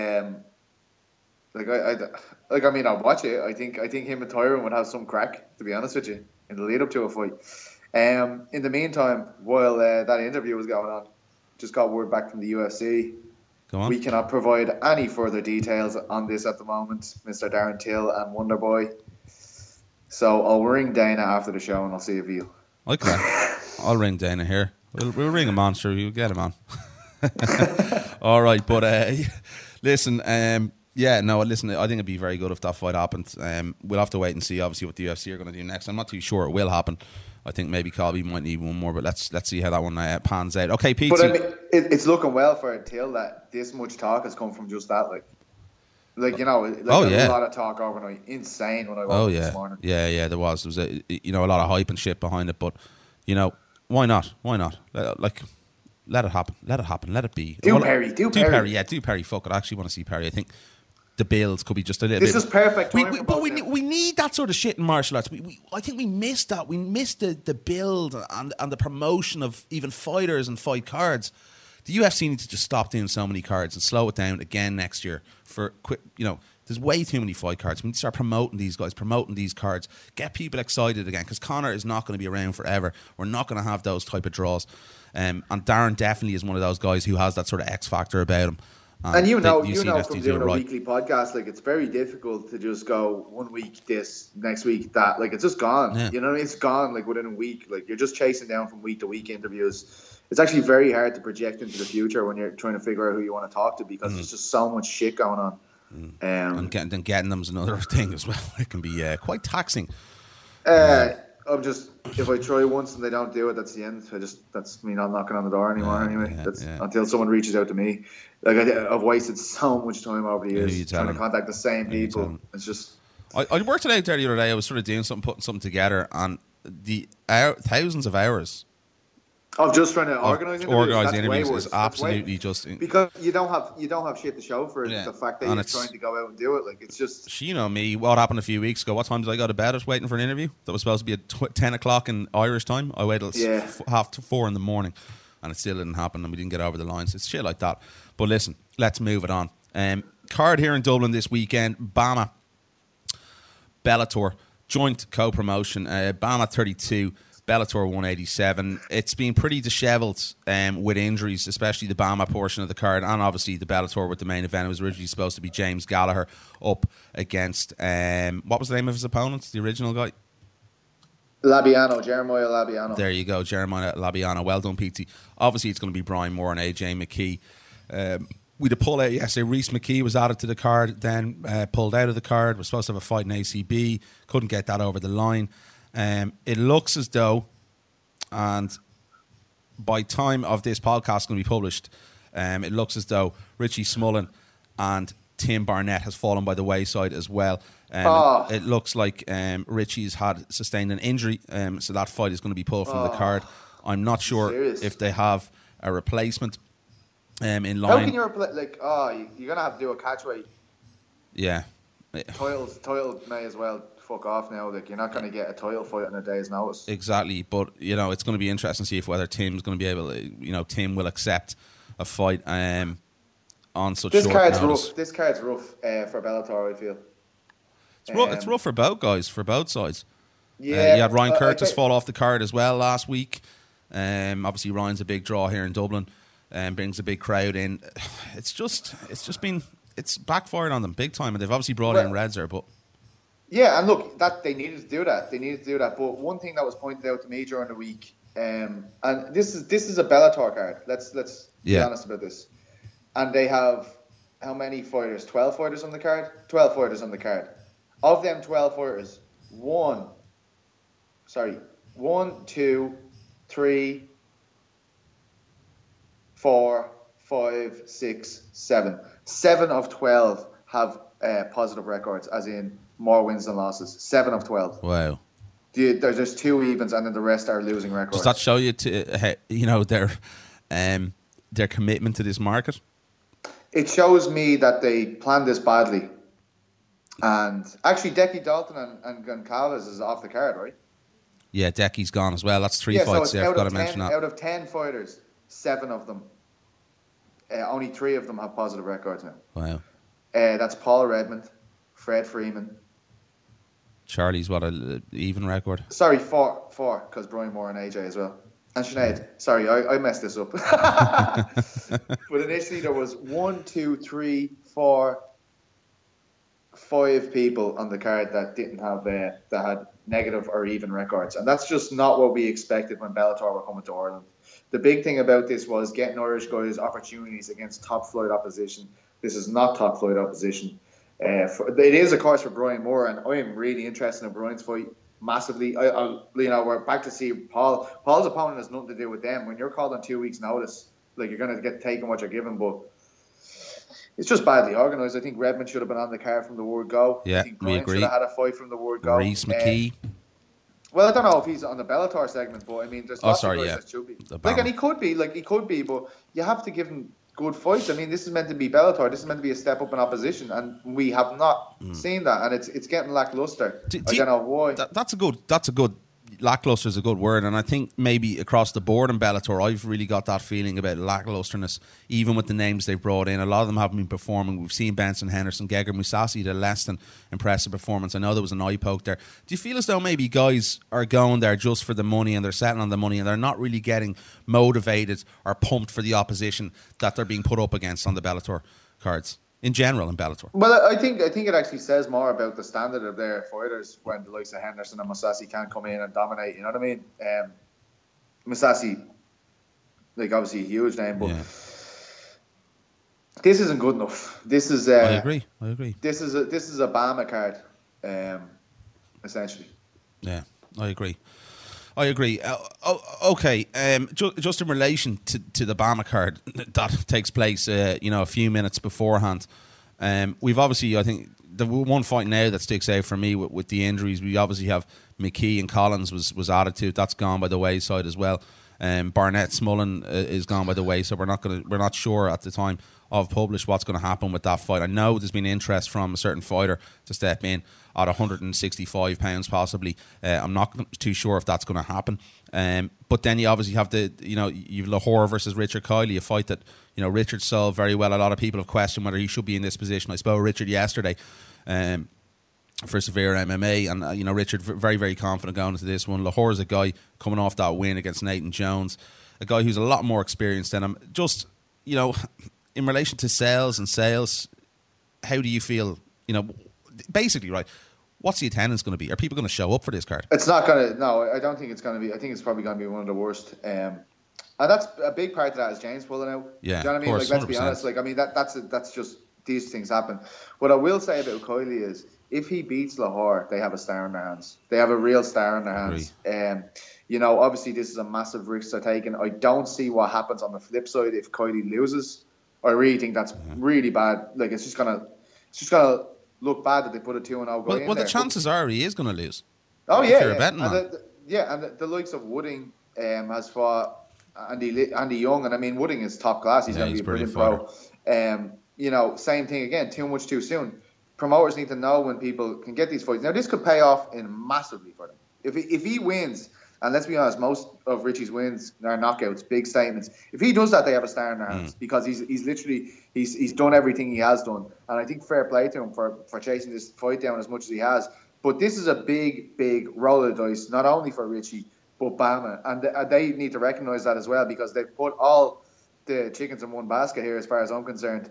I mean, I'll watch it. I think him and Tyron would have some crack, to be honest with you, in the lead up to a fight. In the meantime, while that interview was going on, just got word back from the UFC. Go on. We cannot provide any further details on this at the moment, Mr. Darren Till and Wonderboy. So I'll ring Dana after the show and I'll see if he'll. Okay. I'll ring Dana here. We'll ring him on, sure. We'll get him on. All right, but listen, listen, I think it'd be very good if that fight happened. We'll have to wait and see, obviously, what the UFC are going to do next. I'm not too sure it will happen. I think maybe Colby might need one more, but let's see how that one pans out. Okay, Pete. But I mean, it's looking well for it Till that this much talk has come from just that, a lot of talk overnight. Insane when I woke up this morning. Yeah, there was a lot of hype and shit behind it, but why not? Let it happen. Let it be. Do Perry. Yeah, do Perry. Fuck it. I actually want to see Perry. I think the builds could be just a little bit. This is perfect. We need that sort of shit in martial arts. I think we missed that. We missed the build and the promotion of even fighters and fight cards. The UFC needs to just stop doing so many cards and slow it down again next year. There's way too many fight cards. We need to start promoting these guys, promoting these cards, get people excited again, because Conor is not going to be around forever. We're not going to have those type of draws. And Darren definitely is one of those guys who has that sort of X factor about him. And you know from doing a weekly podcast, it's very difficult to just go 1 week this, next week that. It's just gone. Yeah. You know what I mean? It's gone within a week. You're just chasing down from week to week interviews. It's actually very hard to project into the future when you're trying to figure out who you want to talk to, because there's just so much shit going on. And getting them's another thing as well. It can be quite taxing. If I try once and they don't do it, that's the end. That's me not knocking on the door anymore. Until someone reaches out to me. I've wasted so much time over the years trying to contact the same people. It's just. I worked it out there the other day. I was sort of doing something, putting something together, and the thousands of hours of just trying to organise interviews is absolutely just because you don't have shit to show for it. The fact that you're trying to go out and do it, it's just. You know me. What happened a few weeks ago? What time did I go to bed? I was waiting for an interview that was supposed to be at 10 o'clock in Irish time. I waited till 4:30 in the morning, and it still didn't happen, and we didn't get over the lines. It's shit like that. But listen, let's move it on. Card here in Dublin this weekend. BAMMA, Bellator, joint co-promotion. BAMMA 32. Bellator 187. It's been pretty dishevelled with injuries, especially the BAMMA portion of the card, and obviously the Bellator with the main event. It was originally supposed to be James Gallagher up against what was the name of his opponent? The original guy? Jeremiah Labiano. There you go, Jeremiah Labiano. Well done, PT. Obviously, it's going to be Brian Moore and AJ McKee. We had a pull out yesterday. Reese McKee was added to the card, then pulled out of the card. We're supposed to have a fight in ACB. Couldn't get that over the line. It looks as though, and by time of this podcast going to be published, it looks as though Richie Smullen and Tim Barnett has fallen by the wayside as well. It looks like Richie's had sustained an injury, so that fight is going to be pulled from the card. I'm not sure if they have a replacement in line. How can you replace? You're going to have to do a catchweight. Yeah. Title may as well fuck off now. You're not going to get a title fight on a day's notice. Exactly, but it's going to be interesting to see if whether Tim's going to be able to, Tim will accept a fight on such short notice. This card's rough for Bellator, I feel. It's rough for both guys, for both sides. Yeah, you had Ryan Curtis fall off the card as well last week. Obviously, Ryan's a big draw here in Dublin and brings a big crowd in. It's backfired on them big time, and they've obviously brought in Redzer, but. Yeah, and look, that they needed to do that. But one thing that was pointed out to me during the week, and this is a Bellator card. Let's be honest about this. And they have how many fighters? 12 fighters on the card. 12 fighters on the card. Of them 12 fighters, 1, 2, 3, 4, 5, 6, 7. 7 of 12 have positive records, as in more wins than losses. 7 of 12. Wow. There's 2 evens, and then the rest are losing records. Does that show you their commitment to this market? It shows me that they planned this badly. And actually, Decky Dalton and Goncalves is off the card, right? Yeah, Decky's gone as well. That's 3 fights there. I've got to mention that. Out of 10 fighters, 7 of them, only 3 of them have positive records now. Wow. That's Paul Redmond, Fred Freeman. Charlie's what, a even record? Sorry, 4, because Brian Moore and AJ as well. And Sinead. Sorry, I messed this up. But initially there was 1, 2, 3, 4, 5 people on the card that didn't have that had negative or even records, and that's just not what we expected when Bellator were coming to Ireland. The big thing about this was getting Irish guys opportunities against top flight opposition. This is not top flight opposition. It is, of course, for Brian Moore, and I am really interested in Brian's fight massively. We're back to see Paul. Paul's opponent has nothing to do with them. When you're called on 2 weeks' notice, like, you're going to get taken what you're given, but it's just badly organised. I think Redmond should have been on the card from the word go. Yeah, I think Brian should have had a fight from the word go. Reese McKee. Well, I don't know if he's on the Bellator segment, but I mean, there's lots of guys that should be. And he could be, but you have to give him good fights. I mean, this is meant to be Bellator. This is meant to be a step up in opposition, and we have not seen that, and it's getting lackluster. I don't know why. That's a good. Lackluster is a good word, and I think maybe across the board in Bellator, I've really got that feeling about lacklusterness, even with the names they've brought in. A lot of them haven't been performing. We've seen Benson Henderson, Gegard Mousasi, the less than impressive performance. I know there was an eye poke there. Do you feel as though maybe guys are going there just for the money, and they're settling on the money, and they're not really getting motivated or pumped for the opposition that they're being put up against on the Bellator cards? In general, in Bellator. Well, I think it actually says more about the standard of their fighters when the likes of Henderson and Mousasi can't come in and dominate. You know what I mean? Mousasi, like, obviously a huge name, but this isn't good enough. This is. I agree. This is a Bama card, essentially. Yeah, I agree. Okay, just in relation to the Bama card that takes place, a few minutes beforehand, we've obviously, I think, the one fight now that sticks out for me with the injuries, we obviously have McKee and Collins was added to. That's gone by the wayside as well. Barnett Smullen is gone by the way, so we're not sure at the time of publish what's going to happen with that fight. I know there's been interest from a certain fighter to step in at 165 pounds possibly. I'm not too sure if that's going to happen. But then you obviously have you've Lahore versus Richard Kiley, a fight that Richard saw very well. A lot of people have questioned whether he should be in this position. I spoke to Richard yesterday for Severe MMA, and Richard very, very confident going into this one. Lahore is a guy coming off that win against Nathan Jones, a guy who's a lot more experienced than him. Just in relation to sales, how do you feel? Basically, right? What's the attendance going to be? Are people going to show up for this card? It's not going to. No, I don't think it's going to be. I think it's probably going to be one of the worst. And that's a big part of that is James pulling out. Yeah, do you know what I mean? Course, like, let's 100%. be honest. Like, I mean, that's just, these things happen. What I will say about Kiley is, if he beats Lahore, they have a star in their hands. They have a real star in their hands. Obviously this is a massive risk they're taking. I don't see what happens on the flip side if Kiley loses. I really think that's really bad. Like, it's just gonna look bad that they put a 2-0 guy in there. Well, the chances are he is going to lose. Oh if yeah, you're a betting man. And the likes of Wooding has fought Andy Young, and I mean, Wooding is top class. He's going to be a brilliant pro. Same thing again. Too much too soon. Promoters need to know when people can get these fights. Now, this could pay off massively for them. If he wins, and let's be honest, most of Richie's wins are knockouts, big statements. If he does that, they have a star in their hands because he's literally done everything he has done, and I think fair play to him for chasing this fight down as much as he has. But this is a big, big roll of the dice, not only for Richie but Bama, and they need to recognise that as well, because they've put all the chickens in one basket here, as far as I'm concerned.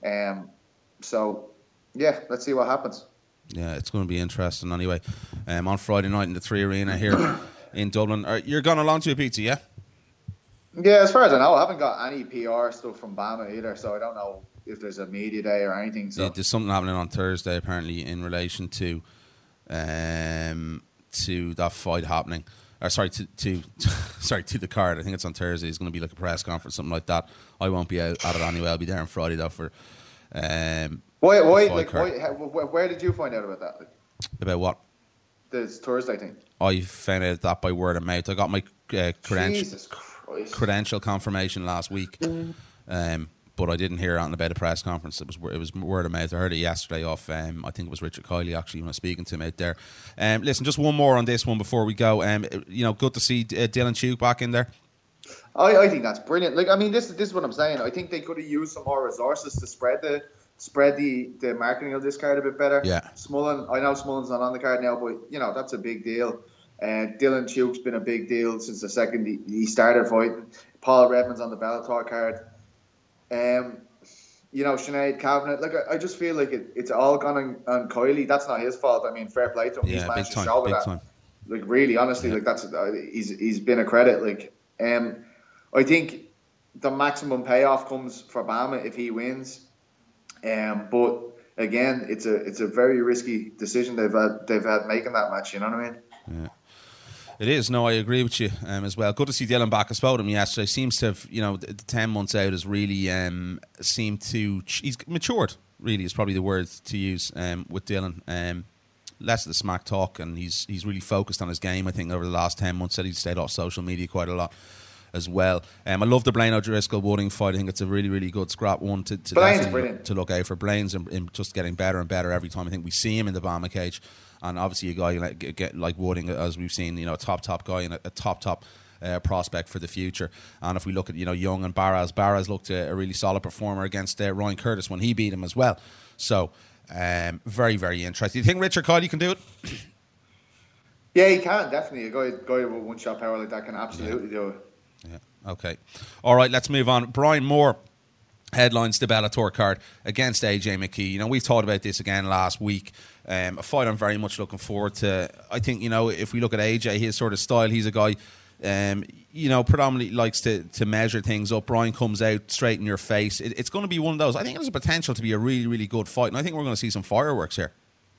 So, yeah, let's see what happens. Yeah, it's going to be interesting anyway. On Friday night in the 3 Arena here in Dublin. You're going along to a pizza, yeah? Yeah, as far as I know, I haven't got any PR stuff from Bama either, so I don't know if there's a media day or anything. So. Yeah, there's something happening on Thursday apparently in relation to that fight happening. Or sorry, to the card. I think it's on Thursday. It's going to be like a press conference, something like that. I won't be out at it anyway. I'll be there on Friday though for. Why? Where did you find out about that? About what? this Thursday thing? I found out that by word of mouth. I got my Jesus Christ. credential confirmation last week, but I didn't hear it on the Better Press conference. It was word of mouth. I heard it yesterday off. I think it was Richard Kiley actually when I was speaking to him out there. Listen, just one more on this one before we go. Good to see Dylan Tuke back in there. I think that's brilliant. Like, I mean, this is what I'm saying. I think they could have used some more resources to spread the marketing of this card a bit better. Yeah. Smullen, I know Smullen's not on the card now, but that's a big deal. Dylan Tuke's been a big deal since the second he started fighting. Paul Redmond's on the Bellator card. Sinead Kavanagh. Like, I just feel like it's all gone on Kiley. That's not his fault. I mean, fair play to him. He's managed to shoulder that. Time. Like, really, honestly, like that's he's been a credit. Like, I think the maximum payoff comes for Bama if he wins. But again, it's a very risky decision they've had making that match. You know what I mean? Yeah. It is. No, I agree with you as well. Good to see Dylan back. I spoke to him yesterday. Seems to have, the 10 months out has really seemed to... He's matured, really, is probably the word to use with Dylan. Less of the smack talk, and he's really focused on his game, I think, over the last 10 months. Said he's stayed off social media quite a lot as well. I love the Blaine O'Driscoll Wooding fight. I think it's a really, really good scrap one to look out for. Blaine's just getting better and better every time. I think we see him in the Bama cage. And obviously a guy like Wooding, as we've seen, a top guy and a top prospect for the future. And if we look at, Young and Barras looked a really solid performer against Ryan Curtis when he beat him as well. So, very, very interesting. Do you think Richard Kiley can do it? Yeah, he can, definitely. A guy with one-shot power like that can absolutely do it. Yeah, okay. All right, let's move on. Brian Moore headlines the Bellator card against AJ McKee. We've talked about this again last week. A fight I'm very much looking forward to. I think, if we look at AJ, his sort of style, he's a guy, predominantly likes to measure things up. Brian comes out straight in your face. It's going to be one of those. I think it has a potential to be a really, really good fight, and I think we're going to see some fireworks here.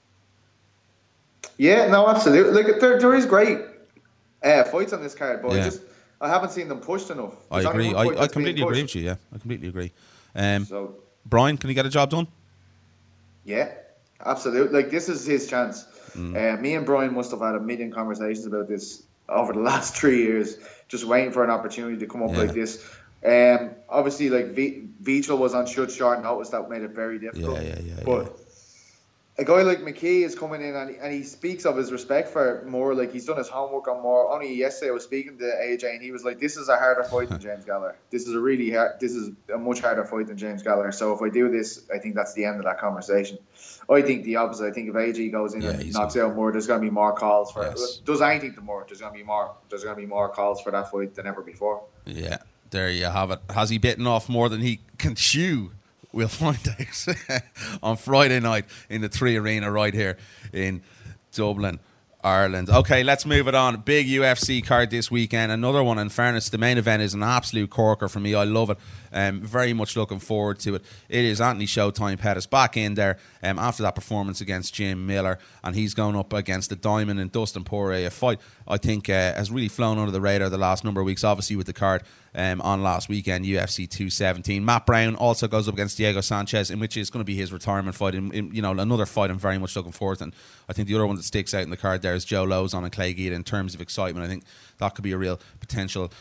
Yeah, no, absolutely. Like, there is great fights on this card, but I haven't seen them pushed enough. I agree. I completely agree with you. Yeah, I completely agree. Brian, can he get a job done? Yeah, absolutely. Like, this is his chance. Me and Brian must have had a million conversations about this over the last 3 years, just waiting for an opportunity to come up like this. Obviously, like, Vigil was on short notice. That made it very difficult. But a guy like McKee is coming in and he speaks of his respect for Moore. Like, he's done his homework on Moore. Only yesterday I was speaking to AJ and he was like, this is a harder fight than James Gallagher. This is a much harder fight than James Gallagher. So if I do this, I think that's the end of that conversation. I think the opposite. I think if AJ goes in and knocks out Moore, there's going to be more calls for it. Does anything to Moore, there's going to be more calls for that fight than ever before. Yeah, there you have it. Has he bitten off more than he can chew? We'll find out on Friday night in the 3 Arena right here in Dublin, Ireland. Okay, let's move it on. Big UFC card this weekend. Another one, in fairness. The main event is an absolute corker for me. I love it. Very much looking forward to it. It is Anthony Showtime Pettis back in there after that performance against Jim Miller, and he's going up against the Diamond and Dustin Poirier, a fight I think has really flown under the radar the last number of weeks, obviously with the card on last weekend, UFC 217. Matt Brown also goes up against Diego Sanchez, in which is going to be his retirement fight. Another fight I'm very much looking forward to. And I think the other one that sticks out in the card there is Joe Lozon and Clay Guida in terms of excitement. I think that could be a real potential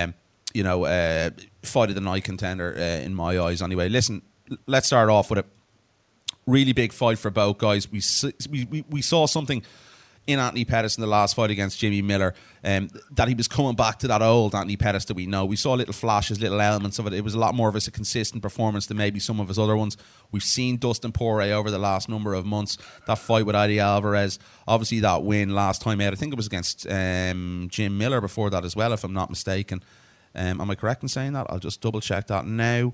fight of the night contender in my eyes. Anyway, listen, let's start off with a really big fight for both guys. We saw something in Anthony Pettis in the last fight against Jimmy Miller, that he was coming back to that old Anthony Pettis that we know. We saw little flashes, little elements of it. It was a lot more of a consistent performance than maybe some of his other ones. We've seen Dustin Poirier over the last number of months. That fight with Eddie Alvarez, obviously that win last time out, I think it was against Jim Miller before that as well, if I'm not mistaken. Am I correct in saying that? I'll just double check that now.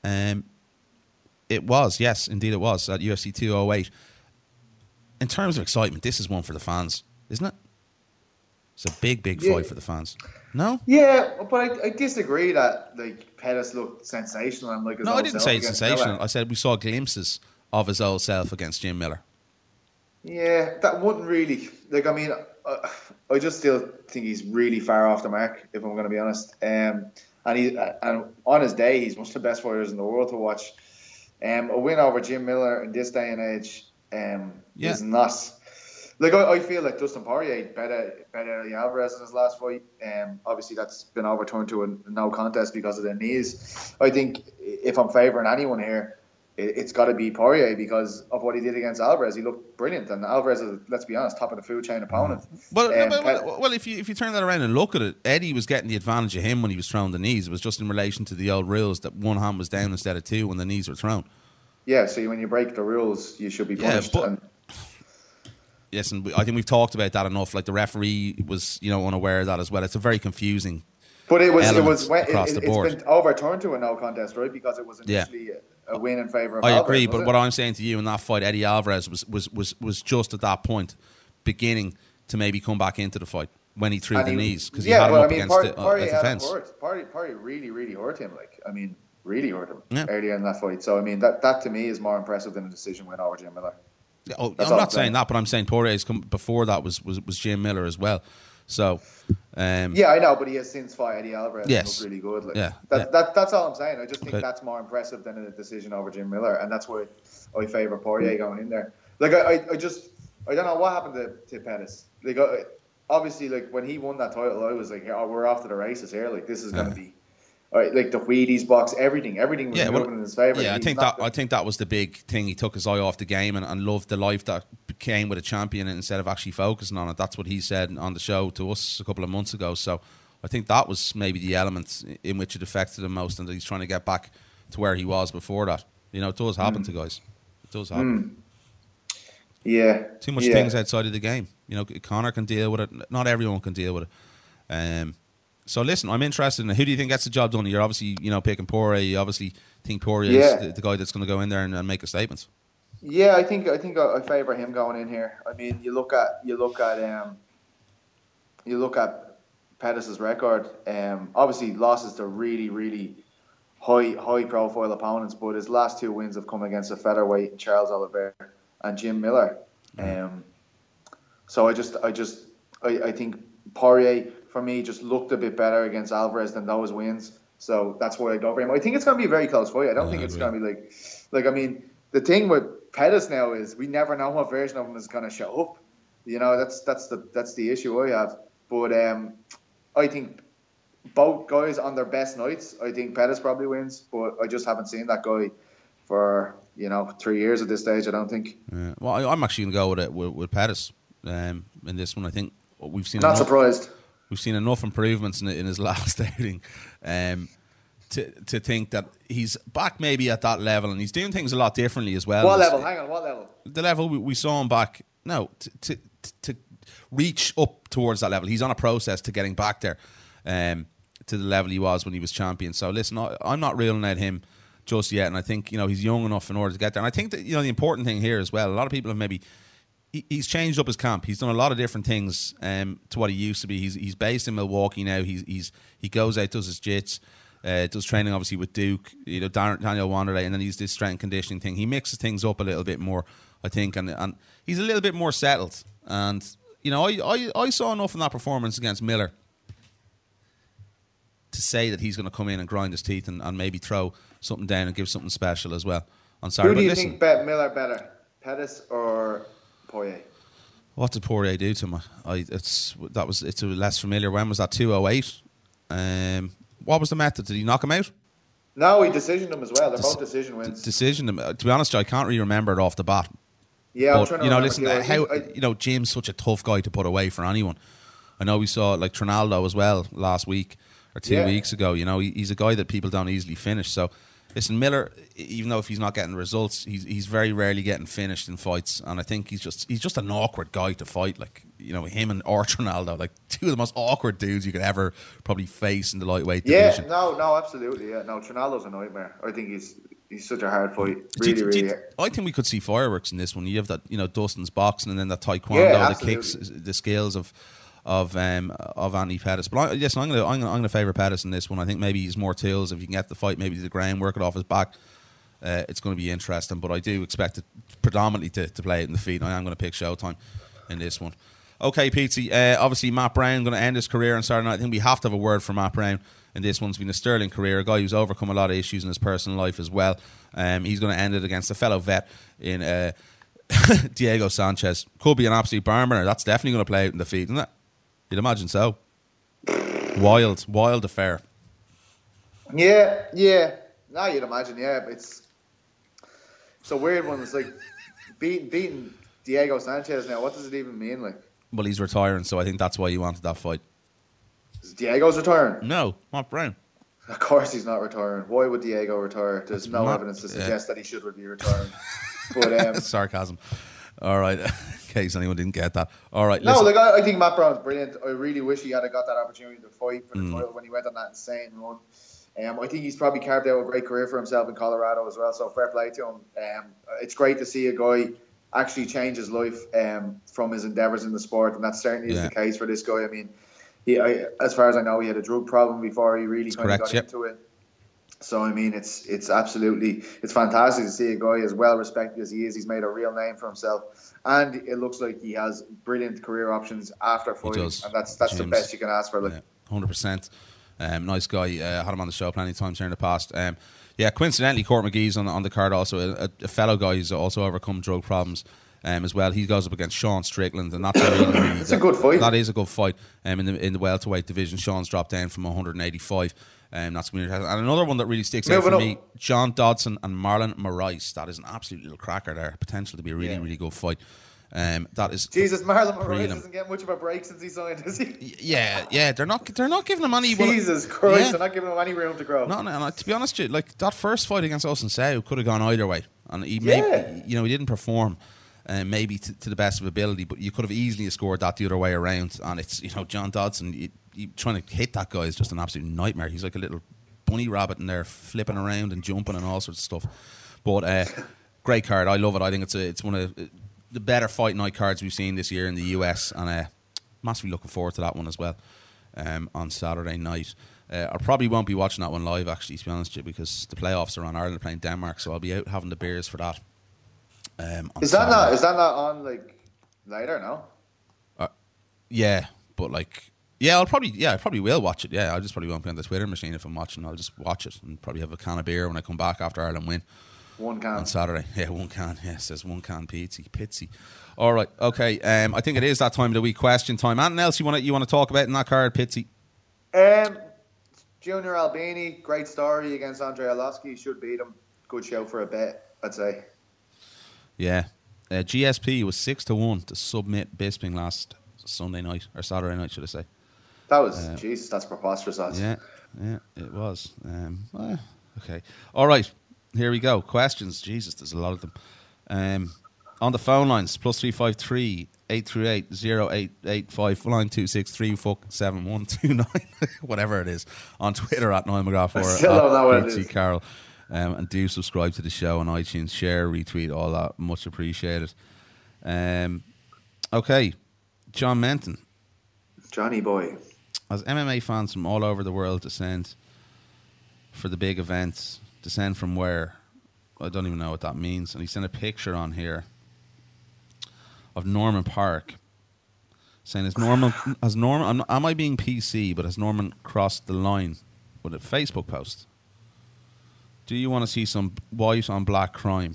It was, yes, indeed it was, at UFC 208. In terms of excitement, this is one for the fans, isn't it? It's a big fight for the fans. No? Yeah, but I disagree that Pettis looked sensational. And his I didn't say sensational. Miller. I said we saw glimpses of his old self against Jim Miller. Yeah, that wouldn't really... I just still think he's really far off the mark, if I'm going to be honest. And on his day, he's one of the best fighters in the world to watch. A win over Jim Miller in this day and age is not Like I feel like Dustin Poirier better Eddie Alvarez in his last fight. Obviously that's been overturned to a no contest because of the knees. I think if I'm favouring anyone here, it's got to be Poirier because of what he did against Alvarez. He looked brilliant, and Alvarez is, let's be honest, top of the food chain opponent. Well, if you turn that around and look at it, Eddie was getting the advantage of him when he was throwing the knees. It was just in relation to the old rules that one hand was down instead of two when the knees were thrown. Yeah, so when you break the rules, you should be punished. Yes, and I think we've talked about that enough. Like the referee was, unaware of that as well. It's a very confusing. But it's been overturned to a no contest, right? Because it was initially a win in favour of Alvarez. I agree, but what I'm saying to you in that fight, Eddie Alvarez was just at that point beginning to maybe come back into the fight when he threw the knees because he had him up against the fence. Poirier really, really hurt him. Really hurt him earlier in that fight. So that to me is more impressive than a decision win over Jim Miller. I'm not saying that, but I'm saying Poirier's before that was Jim Miller as well. So, I know, but he has since fought Eddie Alvarez. Yes, and looked really good. That's all I'm saying. I just think that's more impressive than a decision over Jim Miller, and that's why I favour Poirier going in there. Like I don't know what happened to Pettis. Like obviously, like when he won that title, I was like, we're off to the races here. Like this is going to be. Like the Wheaties box, everything was moving in his favour. Yeah, I think that was the big thing. He took his eye off the game and loved the life that came with a champion instead of actually focusing on it. That's what he said on the show to us a couple of months ago. So I think that was maybe the element in which it affected him most, and that he's trying to get back to where he was before that. It does happen to guys. It does happen. Yeah. Too much things outside of the game. Conor can deal with it. Not everyone can deal with it. So listen, I'm interested in who do you think gets the job done? You're obviously, picking Poirier. You obviously think Poirier is the guy that's going to go in there and make a statement. Yeah, I think I favour him going in here. I mean, you look at Pettis' record. Obviously, losses to really, really high profile opponents, but his last two wins have come against a featherweight, Charles Oliveira and Jim Miller. So I think Poirier, for me, just looked a bit better against Alvarez than those wins. So that's why I go for him. I think it's going to be a very close fight. I don't think it's going to be I mean, the thing with Pettis now is we never know what version of him is going to show up. That's the issue I have. But I think both guys on their best nights, I think Pettis probably wins. But I just haven't seen that guy for 3 years at this stage. I don't think. Yeah. Well, I'm actually going to go with Pettis in this one. I think we've seen. Surprised. We've seen enough improvements in his last outing to think that he's back maybe at that level, and he's doing things a lot differently as well. What level? Hang on, what level? The level we saw him back. No, to reach up towards that level. He's on a process to getting back there to the level he was when he was champion. So listen, I'm not ruling out him just yet, and I think he's young enough in order to get there. And I think that the important thing here as well, a lot of people have maybe. He's changed up his camp. He's done a lot of different things to what he used to be. He's based in Milwaukee now. He goes out, does his jits, does training obviously with Duke, Daniel Wanderlei, and then he's this strength and conditioning thing. He mixes things up a little bit more, I think, and he's a little bit more settled. And I saw enough in that performance against Miller to say that he's going to come in and grind his teeth and maybe throw something down and give something special as well on Saturday. Who do you think Miller better, Pettis or Poirier? What did Poirier do to him? It's less familiar. When was that? 208. What was the method? Did he knock him out? No, he decisioned him as well. They're both decision wins. Decisioned him. To be honest, I can't really remember it off the bat. Yeah, I'm trying to remember. Listen, Jim's such a tough guy to put away for anyone. I know we saw like Trinaldo as well last week or 2 weeks ago. He's a guy that people don't easily finish. So. Listen, Miller, even though if he's not getting results, he's very rarely getting finished in fights, and I think he's just an awkward guy to fight. Like him and Ronaldo, like two of the most awkward dudes you could ever probably face in the lightweight division. Yeah, no, absolutely, yeah, no. Ronaldo's a nightmare. I think he's such a hard fight. Really. I think we could see fireworks in this one. You have that, Dustin's boxing, and then that taekwondo, the kicks, the skills of Andy Pettis. But I'm going to favour Pettis in this one. I think maybe he's more tools. If you can get the fight, maybe the ground, work it off his back, it's going to be interesting. But I do expect it predominantly to play it in the feet. I am going to pick Showtime in this one. Okay, Petey. Obviously, Matt Brown going to end his career on Saturday night. I think we have to have a word for Matt Brown in this one. It's been a sterling career, a guy who's overcome a lot of issues in his personal life as well. He's going to end it against a fellow vet in Diego Sanchez could be an absolute barn burner. That's definitely going to play out in the feed, isn't it? You'd imagine so. Wild affair. Yeah. Now you'd imagine, it's a weird one. It's like beating Diego Sanchez now. What does it even mean? Like, well, he's retiring, so I think that's why you wanted that fight. Is Diego's retiring? No, Mark Brown. Of course he's not retiring. Why would Diego retire? There's That's no not- evidence to suggest that he should be retiring. But Sarcasm. All right, in case anyone didn't get that. All right, no, listen. like I think Matt Brown's brilliant. I really wish he had got that opportunity to fight for the title when he went on that insane run. I think he's probably carved out a great career for himself in Colorado as well. So fair play to him. It's great to see a guy actually change his life from his endeavours in the sport, and that certainly is the case for this guy. I mean, as far as I know, he had a drug problem before he really got into it. So I mean, it's fantastic to see a guy as well respected as he is. He's made a real name for himself, and it looks like he has brilliant career options after fighting, and that's the best you can ask for. Like, 100%. Nice guy. Had him on the show plenty of times here in the past. Coincidentally, Court McGee's on the card also. A fellow guy who's also overcome drug problems as well. He goes up against Sean Strickland, and that's really it's a good fight. That is a good fight. In the welterweight division, Sean's dropped down from 185. That's and another one that really sticks out for me: John Dodson and Marlon Moraes. That is an absolute little cracker there. Potential to be a really good fight. That is Jesus. Marlon Moraes doesn't get much of a break since he signed, does he? Yeah. They're not giving him any. Jesus Christ! They're not giving him any room to grow. No. To be honest, like that first fight against Austin Sau could have gone either way, and he he didn't perform. Maybe to the best of ability, but you could have easily scored that the other way around. And it's John Dodson. You trying to hit that guy is just an absolute nightmare. He's like a little bunny rabbit in there, flipping around and jumping and all sorts of stuff. But great card. I love it. I think it's one of the better fight night cards we've seen this year in the US, and massively looking forward to that one as well on Saturday night. I probably won't be watching that one live, actually, to be honest with you, because the playoffs are on. Ireland playing Denmark, so I'll be out having the beers for that. Is that not on like later? No. Yeah, but like. I probably will watch it. Yeah, I just probably won't be on the Twitter machine if I'm watching. I'll just watch it and probably have a can of beer when I come back after Ireland win. One can. On Saturday. Yeah, one can. Yeah, it says one can pizzy. All right, okay. I think it is that time of the week. Question time. Anything else you want to talk about in that card, Pitsy? Junior Albini, great story against Andrei Arlovsky. Should beat him. Good show for a bet, I'd say. Yeah. GSP was 6-1 to submit Bisping last Sunday night, or Saturday night, should I say. That was, Jesus, that's preposterous. Yeah, it was. Okay. All right, here we go. Questions. Jesus, there's a lot of them. On the phone lines, +353 838 0885 line 263 7129, whatever it is. On Twitter at Niall McGrath or still don't know what it is. Carroll. And do subscribe to the show on iTunes, share, retweet, all that. Much appreciated. Okay, John Menton. Johnny boy. As MMA fans from all over the world descend for the big events, descend from where? I don't even know what that means. And he sent a picture on here of Norman Park, saying, am I being PC, but has Norman crossed the line with a Facebook post? Do you want to see some white on black crime?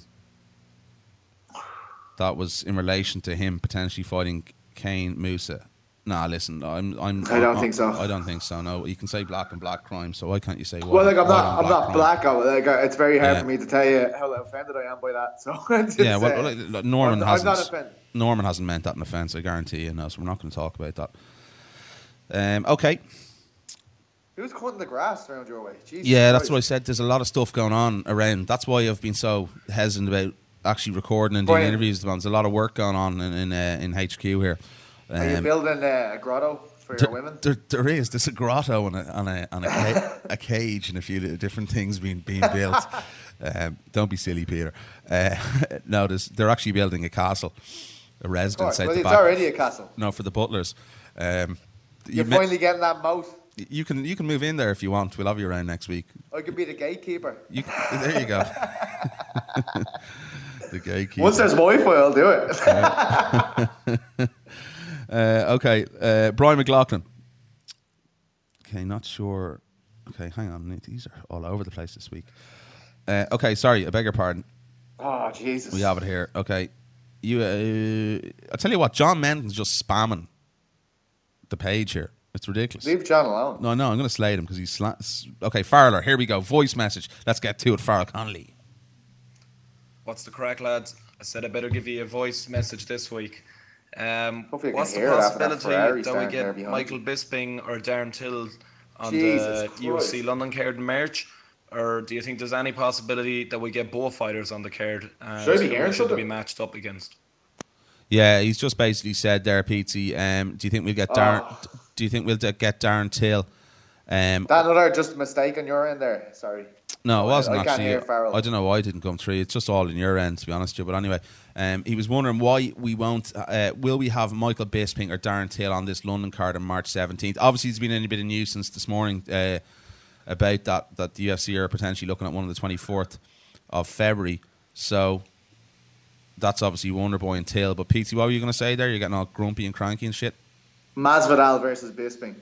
That was in relation to him potentially fighting Kane Musa. Nah, listen, I don't think so. I don't think so. No, you can say black and black crime. So why can't you say white? Well, like I'm not crime? black. Like it's very hard for me to tell you how offended I am by that. So yeah, well, like, Norman hasn't. I'm not offended. Norman hasn't meant that an offence. I guarantee you. No, so we're not going to talk about that. Okay. Who's cutting the grass around your way? Jesus yeah, Christ. That's what I said. There's a lot of stuff going on around. That's why I've been so hesitant about actually recording and doing interviews. There's a lot of work going on in HQ here. Are you building a grotto for your women? There is. There's a grotto and a cage and a few different things being built. Don't be silly, Peter. No, they're actually building a castle, a residence. Well, it's already a castle. No, for the butlers. You're finally getting that moat. You can move in there if you want. We'll have you around next week. I could be the gatekeeper. There you go. The gatekeeper. Once there's Wi-Fi, I'll do it. Okay, Brian McLaughlin. Okay, not sure. Okay, hang on. These are all over the place this week. Okay, sorry, I beg your pardon. Oh, Jesus. We have it here. Okay. I'll tell you what, John Menden's just spamming the page here. It's ridiculous. Leave John alone. No, I'm going to slate him because he's... Okay, Farrell, here we go. Voice message. Let's get to it, Farrell Connolly. What's the crack, lads? I said I better give you a voice message this week. What's the hear possibility that we get Michael you. Bisping or Darren Till on Jesus the Christ. UFC London card in March? Or do you think there's any possibility that we get both fighters on the card? Should I be hearing should they be something? matched up against? Yeah, he's just basically said there, Petey, do you think we'll get Darren... Do you think we'll get Darren Till? That another just mistake on your end there. Sorry. No, it wasn't I can't actually. hear Farrell. I don't know why it didn't come through. It's just all in your end, to be honest with you. But anyway, he was wondering why we won't. Will we have Michael Bisping or Darren Till on this London card on March 17th? Obviously, there's been a bit of news since this morning about that the UFC are potentially looking at one of the 24th of February. So that's obviously Wonderboy and Till. But Pete, what were you going to say there? You're getting all grumpy and cranky and shit. Masvidal versus Bisping.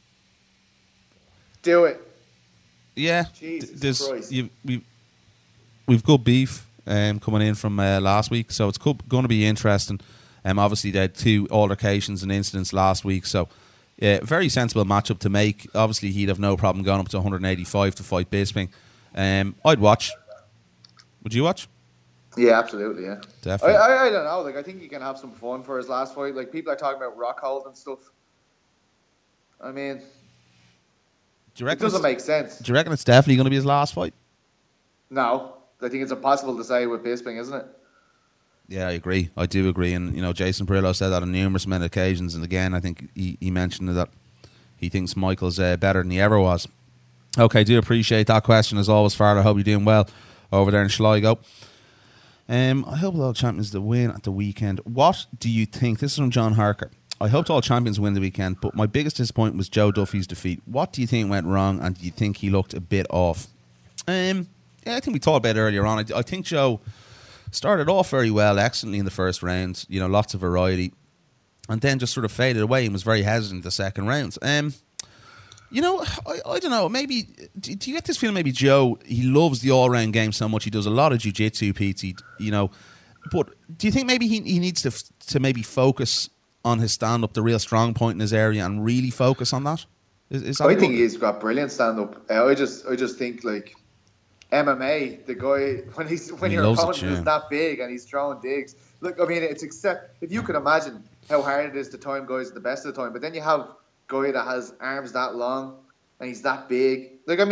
Do it. Yeah, Jesus Christ. We've good beef coming in from last week, so it's going to be interesting. Obviously, they had 2 altercations and incidents last week, so very sensible matchup to make. Obviously, he'd have no problem going up to 185 to fight Bisping. I'd watch. Would you watch? Yeah, absolutely, yeah. Definitely. I don't know. Like, I think he can have some fun for his last fight. Like, people are talking about Rockhold and stuff. I mean, it doesn't make sense. Do you reckon it's definitely going to be his last fight? No. I think it's impossible to say with Bisping, isn't it? Yeah, I agree. I do agree. And, Jason Perillo said that on numerous many occasions. And again, I think he mentioned that he thinks Michael's better than he ever was. Okay, do appreciate that question as always, Farrell. I hope you're doing well over there in Sligo. I hope all champions to win at the weekend. What do you think? This is from John Harker. I hoped all champions win the weekend, but my biggest disappointment was Joe Duffy's defeat. What do you think went wrong, and do you think he looked a bit off? Yeah, I think we talked about it earlier on. I think Joe started off very well, excellently in the first round. Lots of variety, and then just sort of faded away and was very hesitant the second round. I don't know. Maybe do you get this feeling? Maybe Joe, he loves the all-round game so much. He does a lot of jiu-jitsu, PT. But do you think maybe he needs to maybe focus on his stand-up, the real strong point in his area, and really focus on that? Is that I think he's got brilliant stand-up. I just think like MMA, the guy when your opponent is that big and he's throwing digs. Look, I mean, it's if you can imagine how hard it is to time guys at the best of the time, but then you have guy that has arms that long and he's that big.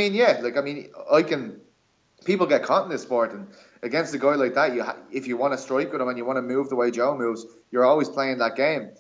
People get caught in this sport, and against a guy like that, if you want to strike with him and you want to move the way Joe moves, you're always playing that game.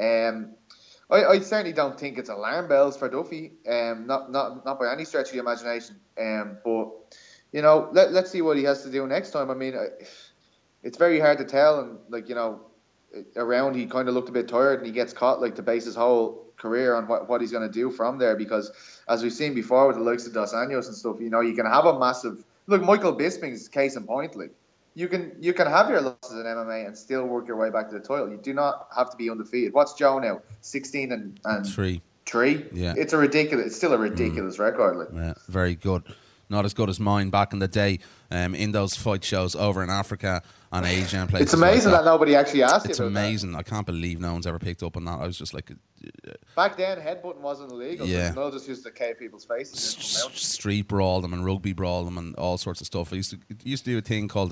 I certainly don't think it's alarm bells for Duffy, not by any stretch of the imagination. But let's see what he has to do next time. I mean, it's very hard to tell, and around he kind of looked a bit tired, and he gets caught to base his whole career on what he's going to do from there, because as we've seen before with the likes of Dos Anjos and stuff, you can have a massive Michael Bisping's case in point. You can have your losses in MMA and still work your way back to the title. You do not have to be undefeated. What's Joe now? 16 and 3. Yeah, it's still a ridiculous record. Yeah, very good. Not as good as mine back in the day in those fight shows over in Africa and Asia and places. It's amazing that nobody actually asked you about It's amazing. I can't believe no one's ever picked up on that. I was just like... Back then, headbutting wasn't illegal. Yeah. So just used to cave people's faces. Street brawl them and rugby brawl them and all sorts of stuff. I used to do a thing called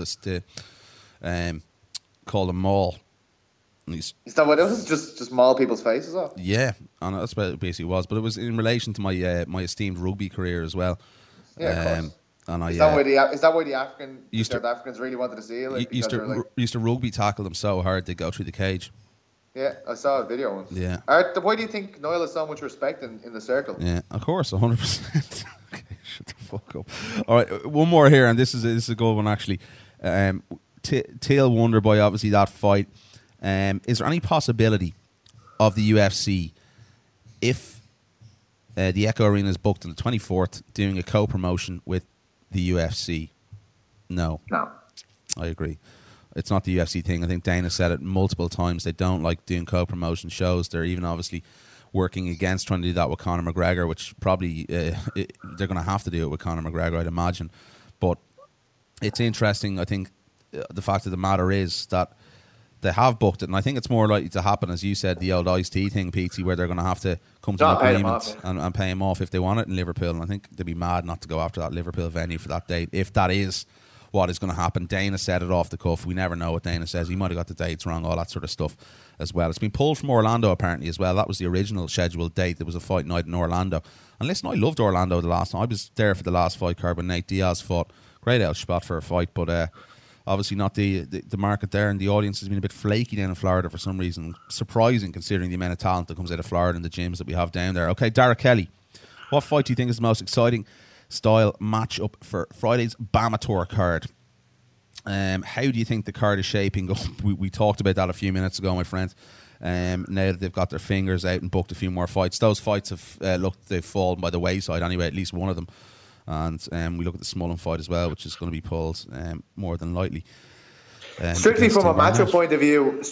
called a maul. Is that what it was? Just maul people's faces off? Yeah, and that's what it basically was. But it was in relation to my esteemed rugby career as well. Yeah, of course. And is that why the Africans really wanted to see it? Used to rugby tackle them so hard they go through the cage. Yeah, I saw a video once. Yeah. Why do you think Noel has so much respect in the circle? Yeah, of course, 100%. Okay, shut the fuck up. All right, one more here, and this is a good one actually. Till Wonderboy, obviously that fight. Is there any possibility of the UFC, if the Echo Arena is booked on the 24th, doing a co-promotion with the UFC? No. I agree. It's not the UFC thing. I think Dana said it multiple times. They don't like doing co-promotion shows. They're even obviously working against trying to do that with Conor McGregor, which probably they're going to have to do it with Conor McGregor, I'd imagine. But it's interesting. I think the fact of the matter is that they have booked it, and I think it's more likely to happen, as you said, the old Ice-T thing, Petey, where they're going to have to come to an agreement and pay him off if they want it in Liverpool. And I think they'd be mad not to go after that Liverpool venue for that date, if that is what is going to happen. Dana said it off the cuff. We never know what Dana says. He might have got the dates wrong, all that sort of stuff as well. It's been pulled from Orlando apparently as well. That was the original scheduled date. There was a fight night in Orlando. And listen, I loved Orlando the last time. I was there for the last fight card when Nate Diaz fought. Great out spot for a fight, but obviously not the market there, and the audience has been a bit flaky down in Florida for some reason. Surprising considering the amount of talent that comes out of Florida and the gyms that we have down there. Okay, Derek Kelly, what fight do you think is the most exciting style matchup for Friday's Bama Tour card? How do you think the card is shaping up? We talked about that a few minutes ago, my friend. Now that they've got their fingers out and booked a few more fights, those fights have they've fallen by the wayside anyway, at least one of them. And we look at the Smullen fight as well, which is going to be pulled more than likely. Strictly from a matchup point of view,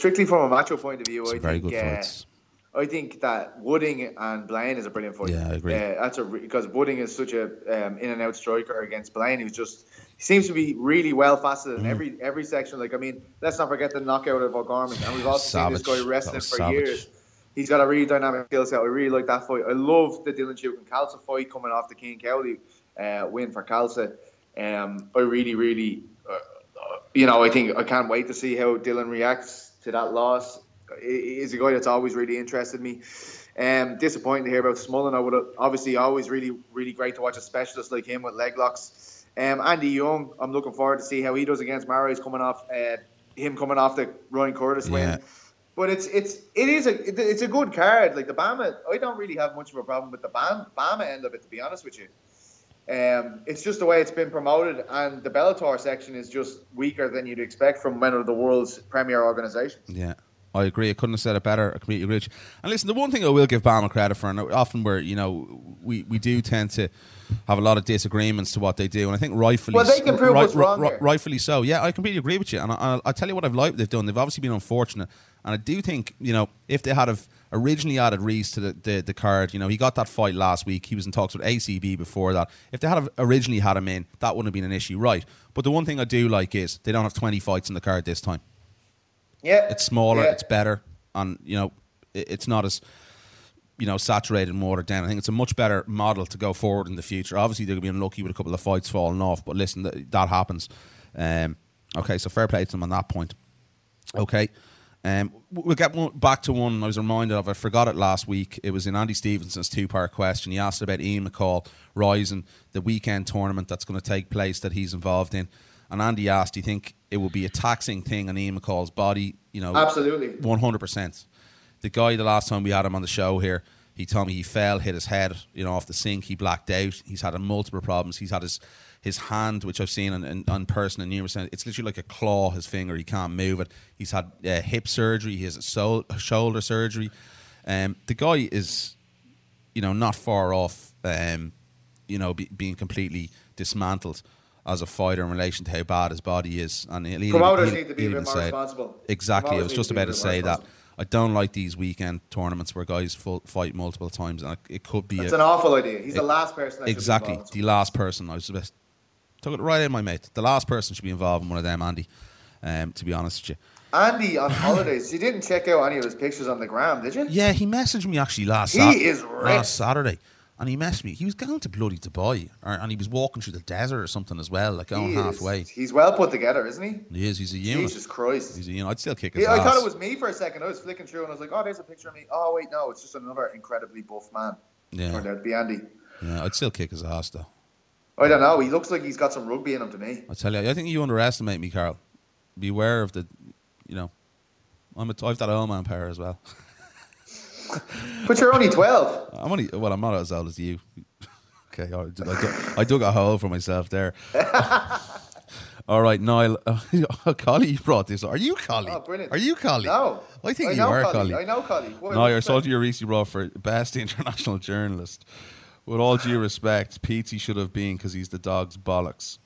very good fights. I think that Wooding and Blaine is a brilliant fight. Yeah, I agree. Because Wooding is such a in and out striker against Blaine. He seems to be really well faceted in every section. Like, I mean, let's not forget the knockout of O'Gorman, and we've also seen this guy wrestling for years. He's got a really dynamic skill set. I really like that fight. I love the Dylan Duke and Calza fight coming off the Keane Cowley win for Calza. I really, I think I can't wait to see how Dylan reacts to that loss. He's a guy that's always really interested me. Disappointing to hear about Smullen. I would have obviously always really great to watch a specialist like him with leg locks. Andy Young, I'm looking forward to see how he does against Marais coming off the Ryan Curtis win. But it's a good card. Like the Bama, I don't really have much of a problem with the Bama end of it, to be honest with you. It's just the way it's been promoted, and the Bellator section is just weaker than you'd expect from one of the world's premier organisations. Yeah, I agree. I couldn't have said it better. I completely agree. And listen, the one thing I will give Bama credit for, and often we do tend to have a lot of disagreements to what they do, and I think rightfully. Well, they can prove what's wrong here. Rightfully so. Yeah, I completely agree with you, and I'll tell you what I've liked they've done. They've obviously been unfortunate, and I do think if they had originally added Reese to the card, he got that fight last week. He was in talks with ACB before that. If they had originally had him in, that wouldn't have been an issue, right? But the one thing I do like is they don't have 20 fights in the card this time. Yeah, it's smaller, it's better, and it's not as saturated and watered down. I think it's a much better model to go forward in the future. Obviously, they're going to be unlucky with a couple of fights falling off, but listen, that happens. Okay, so fair play to them on that point. Okay, we'll get back to one I was reminded of. I forgot it last week. It was in Andy Stevenson's two-part question. He asked about Ian McCall rising the weekend tournament that's going to take place that he's involved in. And Andy asked, do you think it will be a taxing thing on Ian McCall's body? Absolutely. 100%. The guy, the last time we had him on the show here, he told me he fell, hit his head, off the sink. He blacked out. He's had multiple problems. He's had his hand, which I've seen on person in numerous times. It's literally like a claw, his finger. He can't move it. He's had hip surgery. He has a shoulder surgery. The guy is, not far off, being completely dismantled as a fighter in relation to how bad his body is. And promoters need to be a bit more responsible. Exactly. I was just about to say that. I don't like these weekend tournaments where guys fight multiple times, and it could be. It's an awful idea. He's the last person. Exactly, the last person. I was just took it right in, my mate. The last person should be involved in one of them, Andy. To be honest with you, Andy on holidays. You didn't check out any of his pictures on the gram, did you? Yeah, he messaged me actually last Saturday. And he messaged me. He was going to bloody Dubai, and he was walking through the desert or something as well, like going halfway. He's well put together, isn't he? He is. He's a unit. Jesus Christ. He's a unit. I'd still kick his ass. I thought it was me for a second. I was flicking through and I was like, oh, there's a picture of me. Oh, wait, no, it's just another incredibly buff man. Yeah. Turned out to be Andy. Yeah, I'd still kick his ass, though. I don't know. He looks like he's got some rugby in him to me. I tell you, I think you underestimate me, Carl. Beware of the, I've that old man power as well. But you're only 12. I'm not as old as you. Okay, I dug a hole for myself there. All right, Niall. Collie, you brought this. Are you Collie? Oh, brilliant. Are you Collie? No. I think you are Collie. I know Collie. Niall, I saw you recently brought for best international journalist. With all due respect, Petey should have been because he's the dog's bollocks.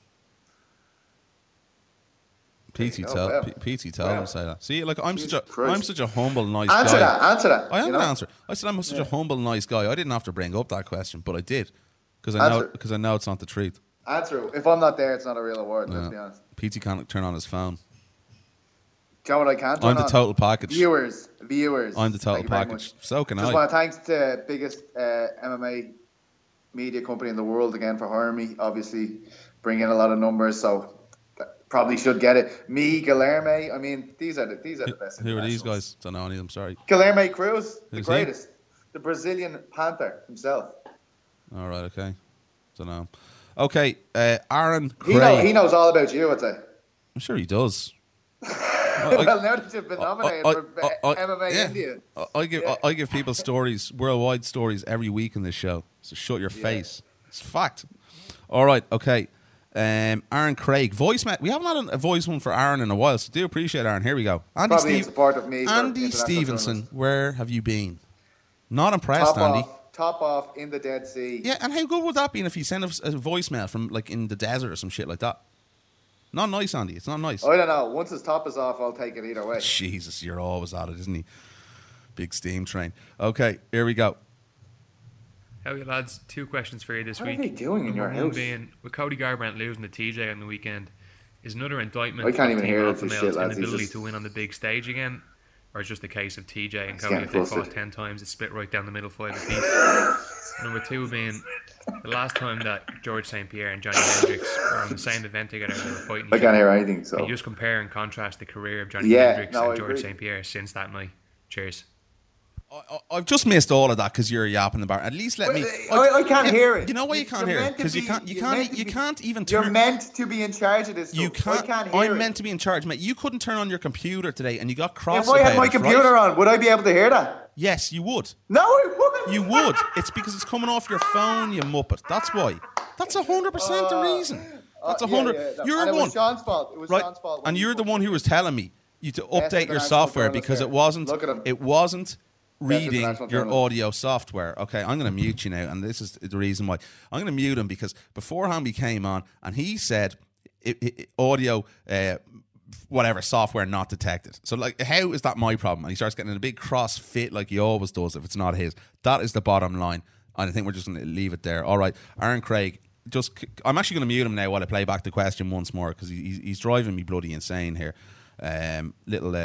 Petey, tell him say that. See, like I'm such a humble, nice guy. Answer that. I am going to answer. I said I'm such a humble, nice guy. I didn't have to bring up that question, but I did because I know it's not the truth. Answer. If I'm not there, it's not a real award. Let's be honest. Petey can't turn on his phone. you know what I can't turn I'm the on? total package. Viewers. I'm the total package. So can I. Just want to thanks to biggest MMA media company in the world again for hiring me. Obviously, bring in a lot of numbers, so probably should get it. Me, Guilherme. I mean, these are the best. Who are these guys? Don't know any of them. Sorry. Guilherme Cruz, the Who's greatest, the Brazilian Panther himself. All right. Okay. Don't know. Okay. Aaron Craig. He knows all about you, I'd say. I'm sure he does. Well, now that you've been nominated for MMA India. I give people stories, worldwide stories, every week in this show. So shut your face. It's a fact. All right, okay. Aaron Craig, voice. We haven't had a voice one for Aaron in a while, so do appreciate Aaron. Here we go. Probably in support of me. Andy Stevenson, where have you been? Not impressed, Andy. Top off in the Dead Sea. Yeah, and how good would that be if you send us a voicemail from like in the desert or some shit like that? Not nice, Andy. It's not nice. I don't know. Once his top is off, I'll take it either way. Jesus, you're always at it, isn't he? Big steam train. Okay, here we go. How are you, lads? 2 questions for you this week. What are they doing in your house? Being, with Cody Garbrandt losing to TJ on the weekend, is another indictment I can't of even Team hear Alpha this Male's shit, lads. inability to win on the big stage again? Or is it just a case of TJ and Cody, if they fought 10 times, it's split right down the middle 5 apiece? Number 2 being, the last time that George St. Pierre and Johnny Hendricks were on the same event together, they were fighting each I can't other. hear anything, so. Can you just compare and contrast the career of Johnny Hendricks and George St. Pierre since that night? Cheers. I've just missed all of that because you're yapping about. At least let me. I can't hear it. You know why you can't hear it? Because you can't even. You're meant to be in charge of this stuff. You can't. I can't hear I'm meant to be in charge, mate. You couldn't turn on your computer today, and you got cross. If I had my computer on, would I be able to hear that? Yes, you would. No, I wouldn't. You would. It's because it's coming off your phone, you muppet. That's why. That's 100% the reason. That's 100. Yeah. You're and the it one. was Sean's fault. It was right? Sean's fault. And you're the one who was telling me you to update your software because it wasn't. It wasn't reading your audio software. Okay, I'm going to mute you now, and this is the reason why. I'm going to mute him because beforehand he came on and he said audio whatever software not detected. So like, how is that my problem? And he starts getting in a big cross fit like he always does if it's not his. That is the bottom line, and I think we're just going to leave it there. All right, Aaron Craig. I'm actually going to mute him now while I play back the question once more because he's driving me bloody insane here. I'm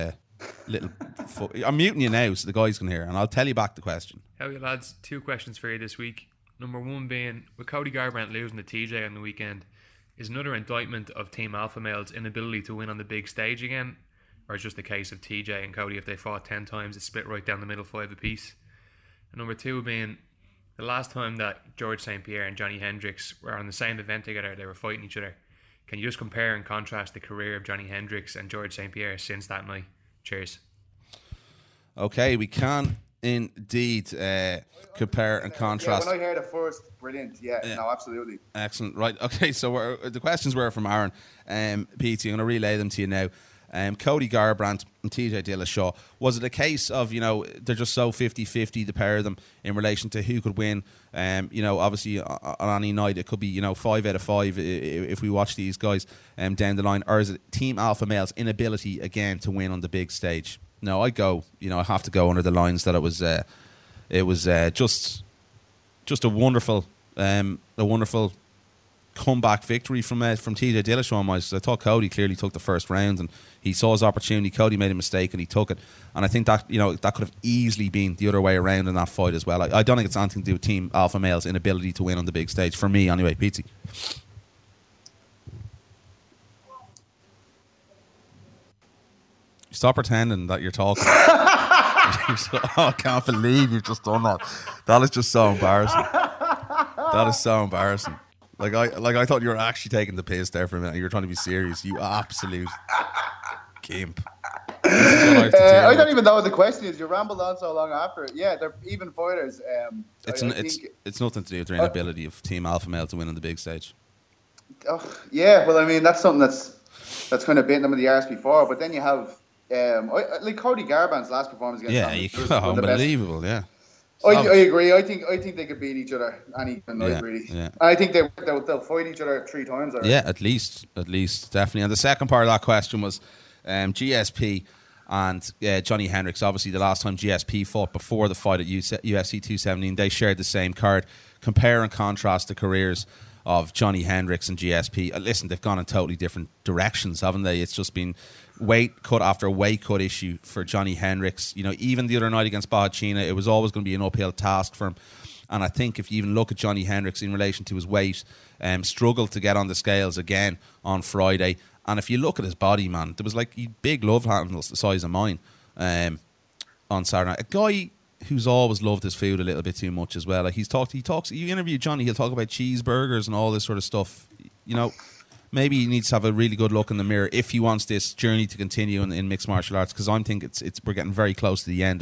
muting you now so the guys can hear, and I'll tell you back the question. How are you, lads? 2 questions for you this week. Number 1 being, with Cody Garbrandt losing to TJ on the weekend, is another indictment of Team Alpha Male's inability to win on the big stage again? Or is it just a case of TJ and Cody, if they fought 10 times, it's split right down the middle 5 apiece? And number 2 being, the last time that George St. Pierre and Johnny Hendricks were on the same event together, they were fighting each other. Can you just compare and contrast the career of Johnny Hendricks and George St. Pierre since that night? Cheers. Okay, we can indeed compare and contrast. Yeah, when I heard it first, brilliant. Yeah, no, absolutely. Excellent. Right. Okay, so the questions were from Aaron. PT, I'm going to relay them to you now. Cody Garbrandt and TJ Dillashaw. Was it a case of, they're just so 50-50, the pair of them, in relation to who could win? Obviously on any night it could be, 5 out of 5 if we watch these guys down the line. Or is it Team Alpha Male's inability again to win on the big stage? No, I have to go under the lines that it was just a wonderful comeback victory from TJ Dillashaw. I thought Cody clearly took the first round and he saw his opportunity. Cody made a mistake and he took it, and I think that that could have easily been the other way around in that fight as well. I don't think it's anything to do with Team Alpha Male's inability to win on the big stage for me anyway. Pete, stop pretending that you're talking. I can't believe you've just done that. That is just so embarrassing. That is so embarrassing. Like I thought you were actually taking the piss there for a minute. You were trying to be serious. You absolute gimp. I don't even know what the question is. You rambled on so long after it. Yeah, they're even fighters. It's nothing to do with their inability of Team Alpha Male to win on the big stage. Yeah, well, I mean that's something that's kind of bitten them in the arse before. But then you have like Cody Garbrandt's last performance against unbelievable. Yeah. I agree. I think they could beat each other any night, really. Yeah. I think they'll fight each other 3 times. Yeah, at least, definitely. And the second part of that question was GSP and Johnny Hendricks. Obviously, the last time GSP fought before the fight at UFC 217, they shared the same card. Compare and contrast the careers of Johnny Hendricks and GSP. Listen, they've gone in totally different directions, haven't they? It's just been weight cut after weight cut issue for Johnny Hendricks. You know, even the other night against Bahachina, it was always going to be an uphill task for him. And I think if you even look at Johnny Hendricks in relation to his weight, struggled to get on the scales again on Friday. And if you look at his body, man, there was like big love handles the size of mine on Saturday night. A guy who's always loved his food a little bit too much as well. Like he talks. You interview Johnny, he'll talk about cheeseburgers and all this sort of stuff. You know, maybe he needs to have a really good look in the mirror if he wants this journey to continue in mixed martial arts. Because I think we're getting very close to the end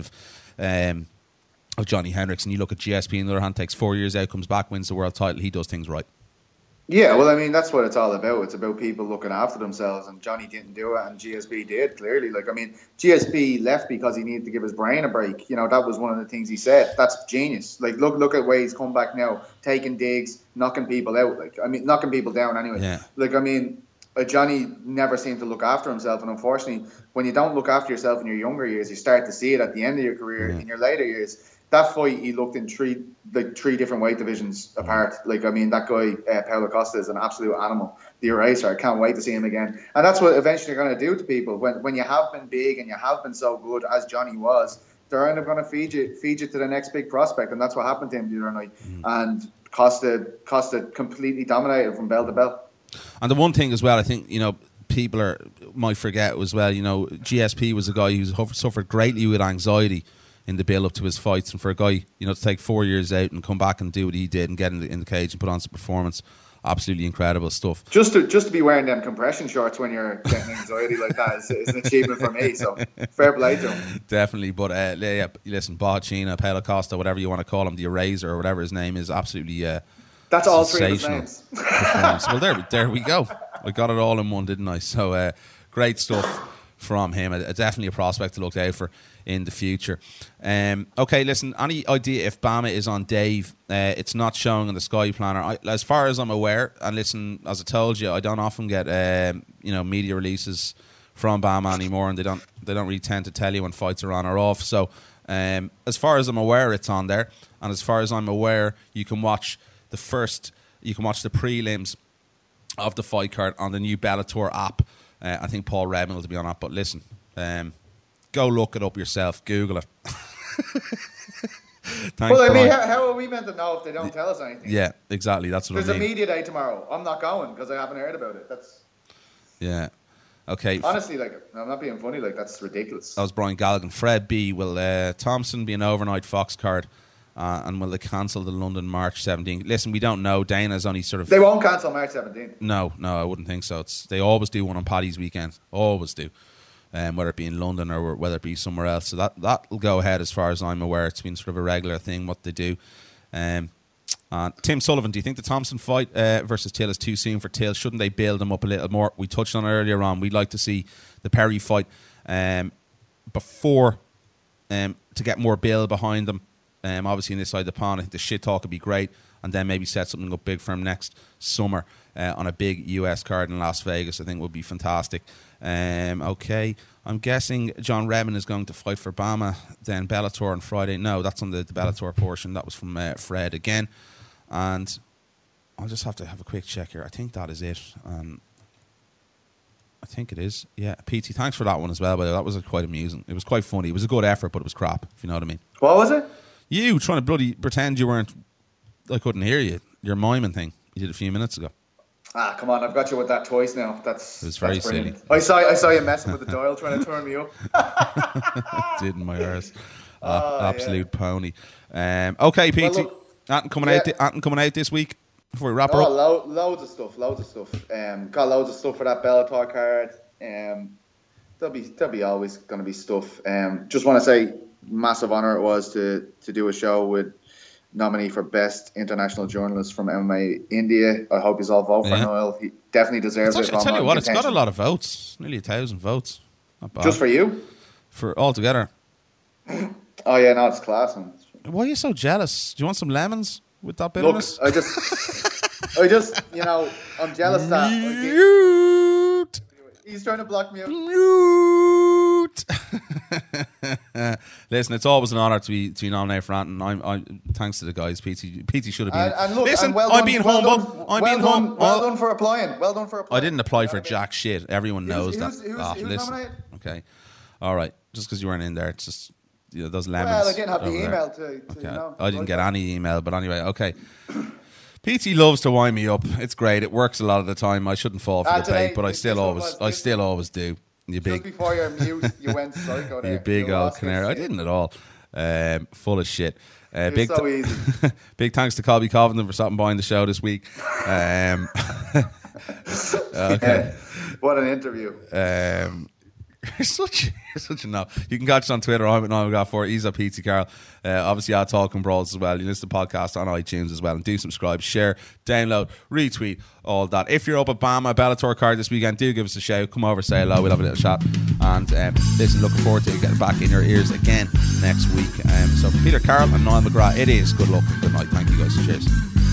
of Johnny Hendricks. And you look at GSP on the other hand, takes 4 years out, comes back, wins the world title. He does things right. Yeah, well, I mean, that's what it's all about. It's about people looking after themselves, and Johnny didn't do it, and GSP did, clearly. Like, I mean, GSP left because he needed to give his brain a break. You know, that was one of the things he said. That's genius. Like, look at where he's come back now, taking digs, knocking people out. Like, I mean, knocking people down anyway. Yeah. Like, I mean, Johnny never seemed to look after himself, and unfortunately, when you don't look after yourself in your younger years, you start to see it at the end of your career. In your later years, that fight, he looked in three different weight divisions apart. Like, I mean, that guy, Paulo Costa, is an absolute animal. The Eraser, I can't wait to see him again. And that's what eventually you're going to do to people. When you have been big and you have been so good, as Johnny was, they're going to feed you to the next big prospect. And that's what happened to him the other night. And Costa completely dominated from bell to bell. And the one thing as well, I think, you know, people might forget as well, you know, GSP was a guy who suffered greatly with anxiety in the build-up to his fights, and for a guy, you know, to take 4 years out and come back and do what he did and get in the cage and put on some performance, absolutely incredible stuff. Just to be wearing them compression shorts when you're getting anxiety like that is an achievement for me. So fair play to him. Definitely, but yeah, listen, Bahachina, Paulo Costa, whatever you want to call him, the Eraser or whatever his name is, absolutely. That's all three of his names. Well, there we go. I got it all in one, didn't I? So great stuff from him. Definitely a prospect to look out for in the future. Okay, listen, any idea if Bama is on Dave? It's not showing on the Sky Planner. As far as I'm aware, and listen, as I told you, I don't often get media releases from Bama anymore, and they don't really tend to tell you when fights are on or off. So as far as I'm aware, it's on there, and as far as I'm aware, you can watch the prelims of the fight card on the new Bellator app. I think Paul Redmond will be on that, but listen, go look it up yourself. Google it. Well, I mean, how are we meant to know if they don't tell us anything? Yeah, exactly. That's what I mean. There's a media day tomorrow. I'm not going because I haven't heard about it. Yeah. Okay. Honestly, like, I'm not being funny. Like, that's ridiculous. That was Brian Gallagher. Fred B. Will Thompson be an overnight Fox card? And will they cancel the London March 17th? Listen, we don't know. Dana's only sort of... They won't cancel March 17th. No, I wouldn't think so. They always do one on Paddy's weekend. Always do. Whether it be in London or whether it be somewhere else. So that'll go ahead as far as I'm aware. It's been sort of a regular thing, what they do. Tim Sullivan, do you think the Thompson fight versus Till is too soon for Till? Shouldn't they build him up a little more? We touched on it earlier on. We'd like to see the Perry fight before to get more build behind them. Obviously, in this side of the pond, I think the shit talk would be great, and then maybe set something up big for him next summer on a big US card in Las Vegas. I think would be fantastic. Okay, I'm guessing John Redmond is going to fight for Bama, then Bellator on Friday. No, that's on the Bellator portion. That was from Fred again, and I'll just have to have a quick check here. I think that is it. I think it is. Yeah, PT, thanks for that one as well. But that was quite amusing. It was quite funny. It was a good effort, but it was crap. If you know what I mean. What was it? You trying to bloody pretend you weren't... I couldn't hear you. Your miming thing you did a few minutes ago. Ah, come on. I've got you with that twice now. It was very silly. I saw you messing with the dial trying to turn me up. Did in my arse. Absolute pony. Okay, PT. Well, look, anything coming out this week before we wrap her up? Loads of stuff. Got loads of stuff for that Bellator card. There'll be always going to be stuff. Just want to say, massive honour it was to do a show with nominee for Best International Journalist from MMA India. I hope he's all vote for Noel. He definitely deserves it. I tell you what, it's got a lot of votes. Nearly 1,000 votes. Not bad. Just for you? For all together. Oh yeah, no, it's class, man. Why are you so jealous? Do you want some lemons with that bitterness? Look, I just, you know, I'm jealous that he's trying to block me out. Listen, it's always an honour to be nominated for Anton. I'm thanks to the guys. PT should have been. And look, listen, well I'm done, being well humble. done, I'm well being done, humble. Well done for applying. Well done for applying. I didn't apply for jack shit. Everyone knows that. Who's nominated? Okay, all right. Just because you weren't in there, it's just those lemons. Well, I didn't have the over email there. to I didn't get any email, but anyway, okay. PT loves to wind me up. It's great. It works a lot of the time. I shouldn't fall for the bait, but I still always do. You big. Just before your mute, you went psycho there. You big old canary. I didn't at all. Full of shit. Big so easy. Big thanks to Colby Covington for stopping by on the show this week. Okay. What an interview. You're such a no. You can catch us on Twitter. I'm at 9McGrath4. He's at PT Carl. Obviously, at Talking Brawls as well. You listen to the podcast on iTunes as well. And do subscribe, share, download, retweet, all that. If you're up at Bama Bellator card this weekend, do give us a shout. Come over, say hello. We'll have a little chat. And listen, looking forward to getting back in your ears again next week. So for Peter Carroll and Niall McGrath, it is good luck and good night. Thank you guys. Cheers.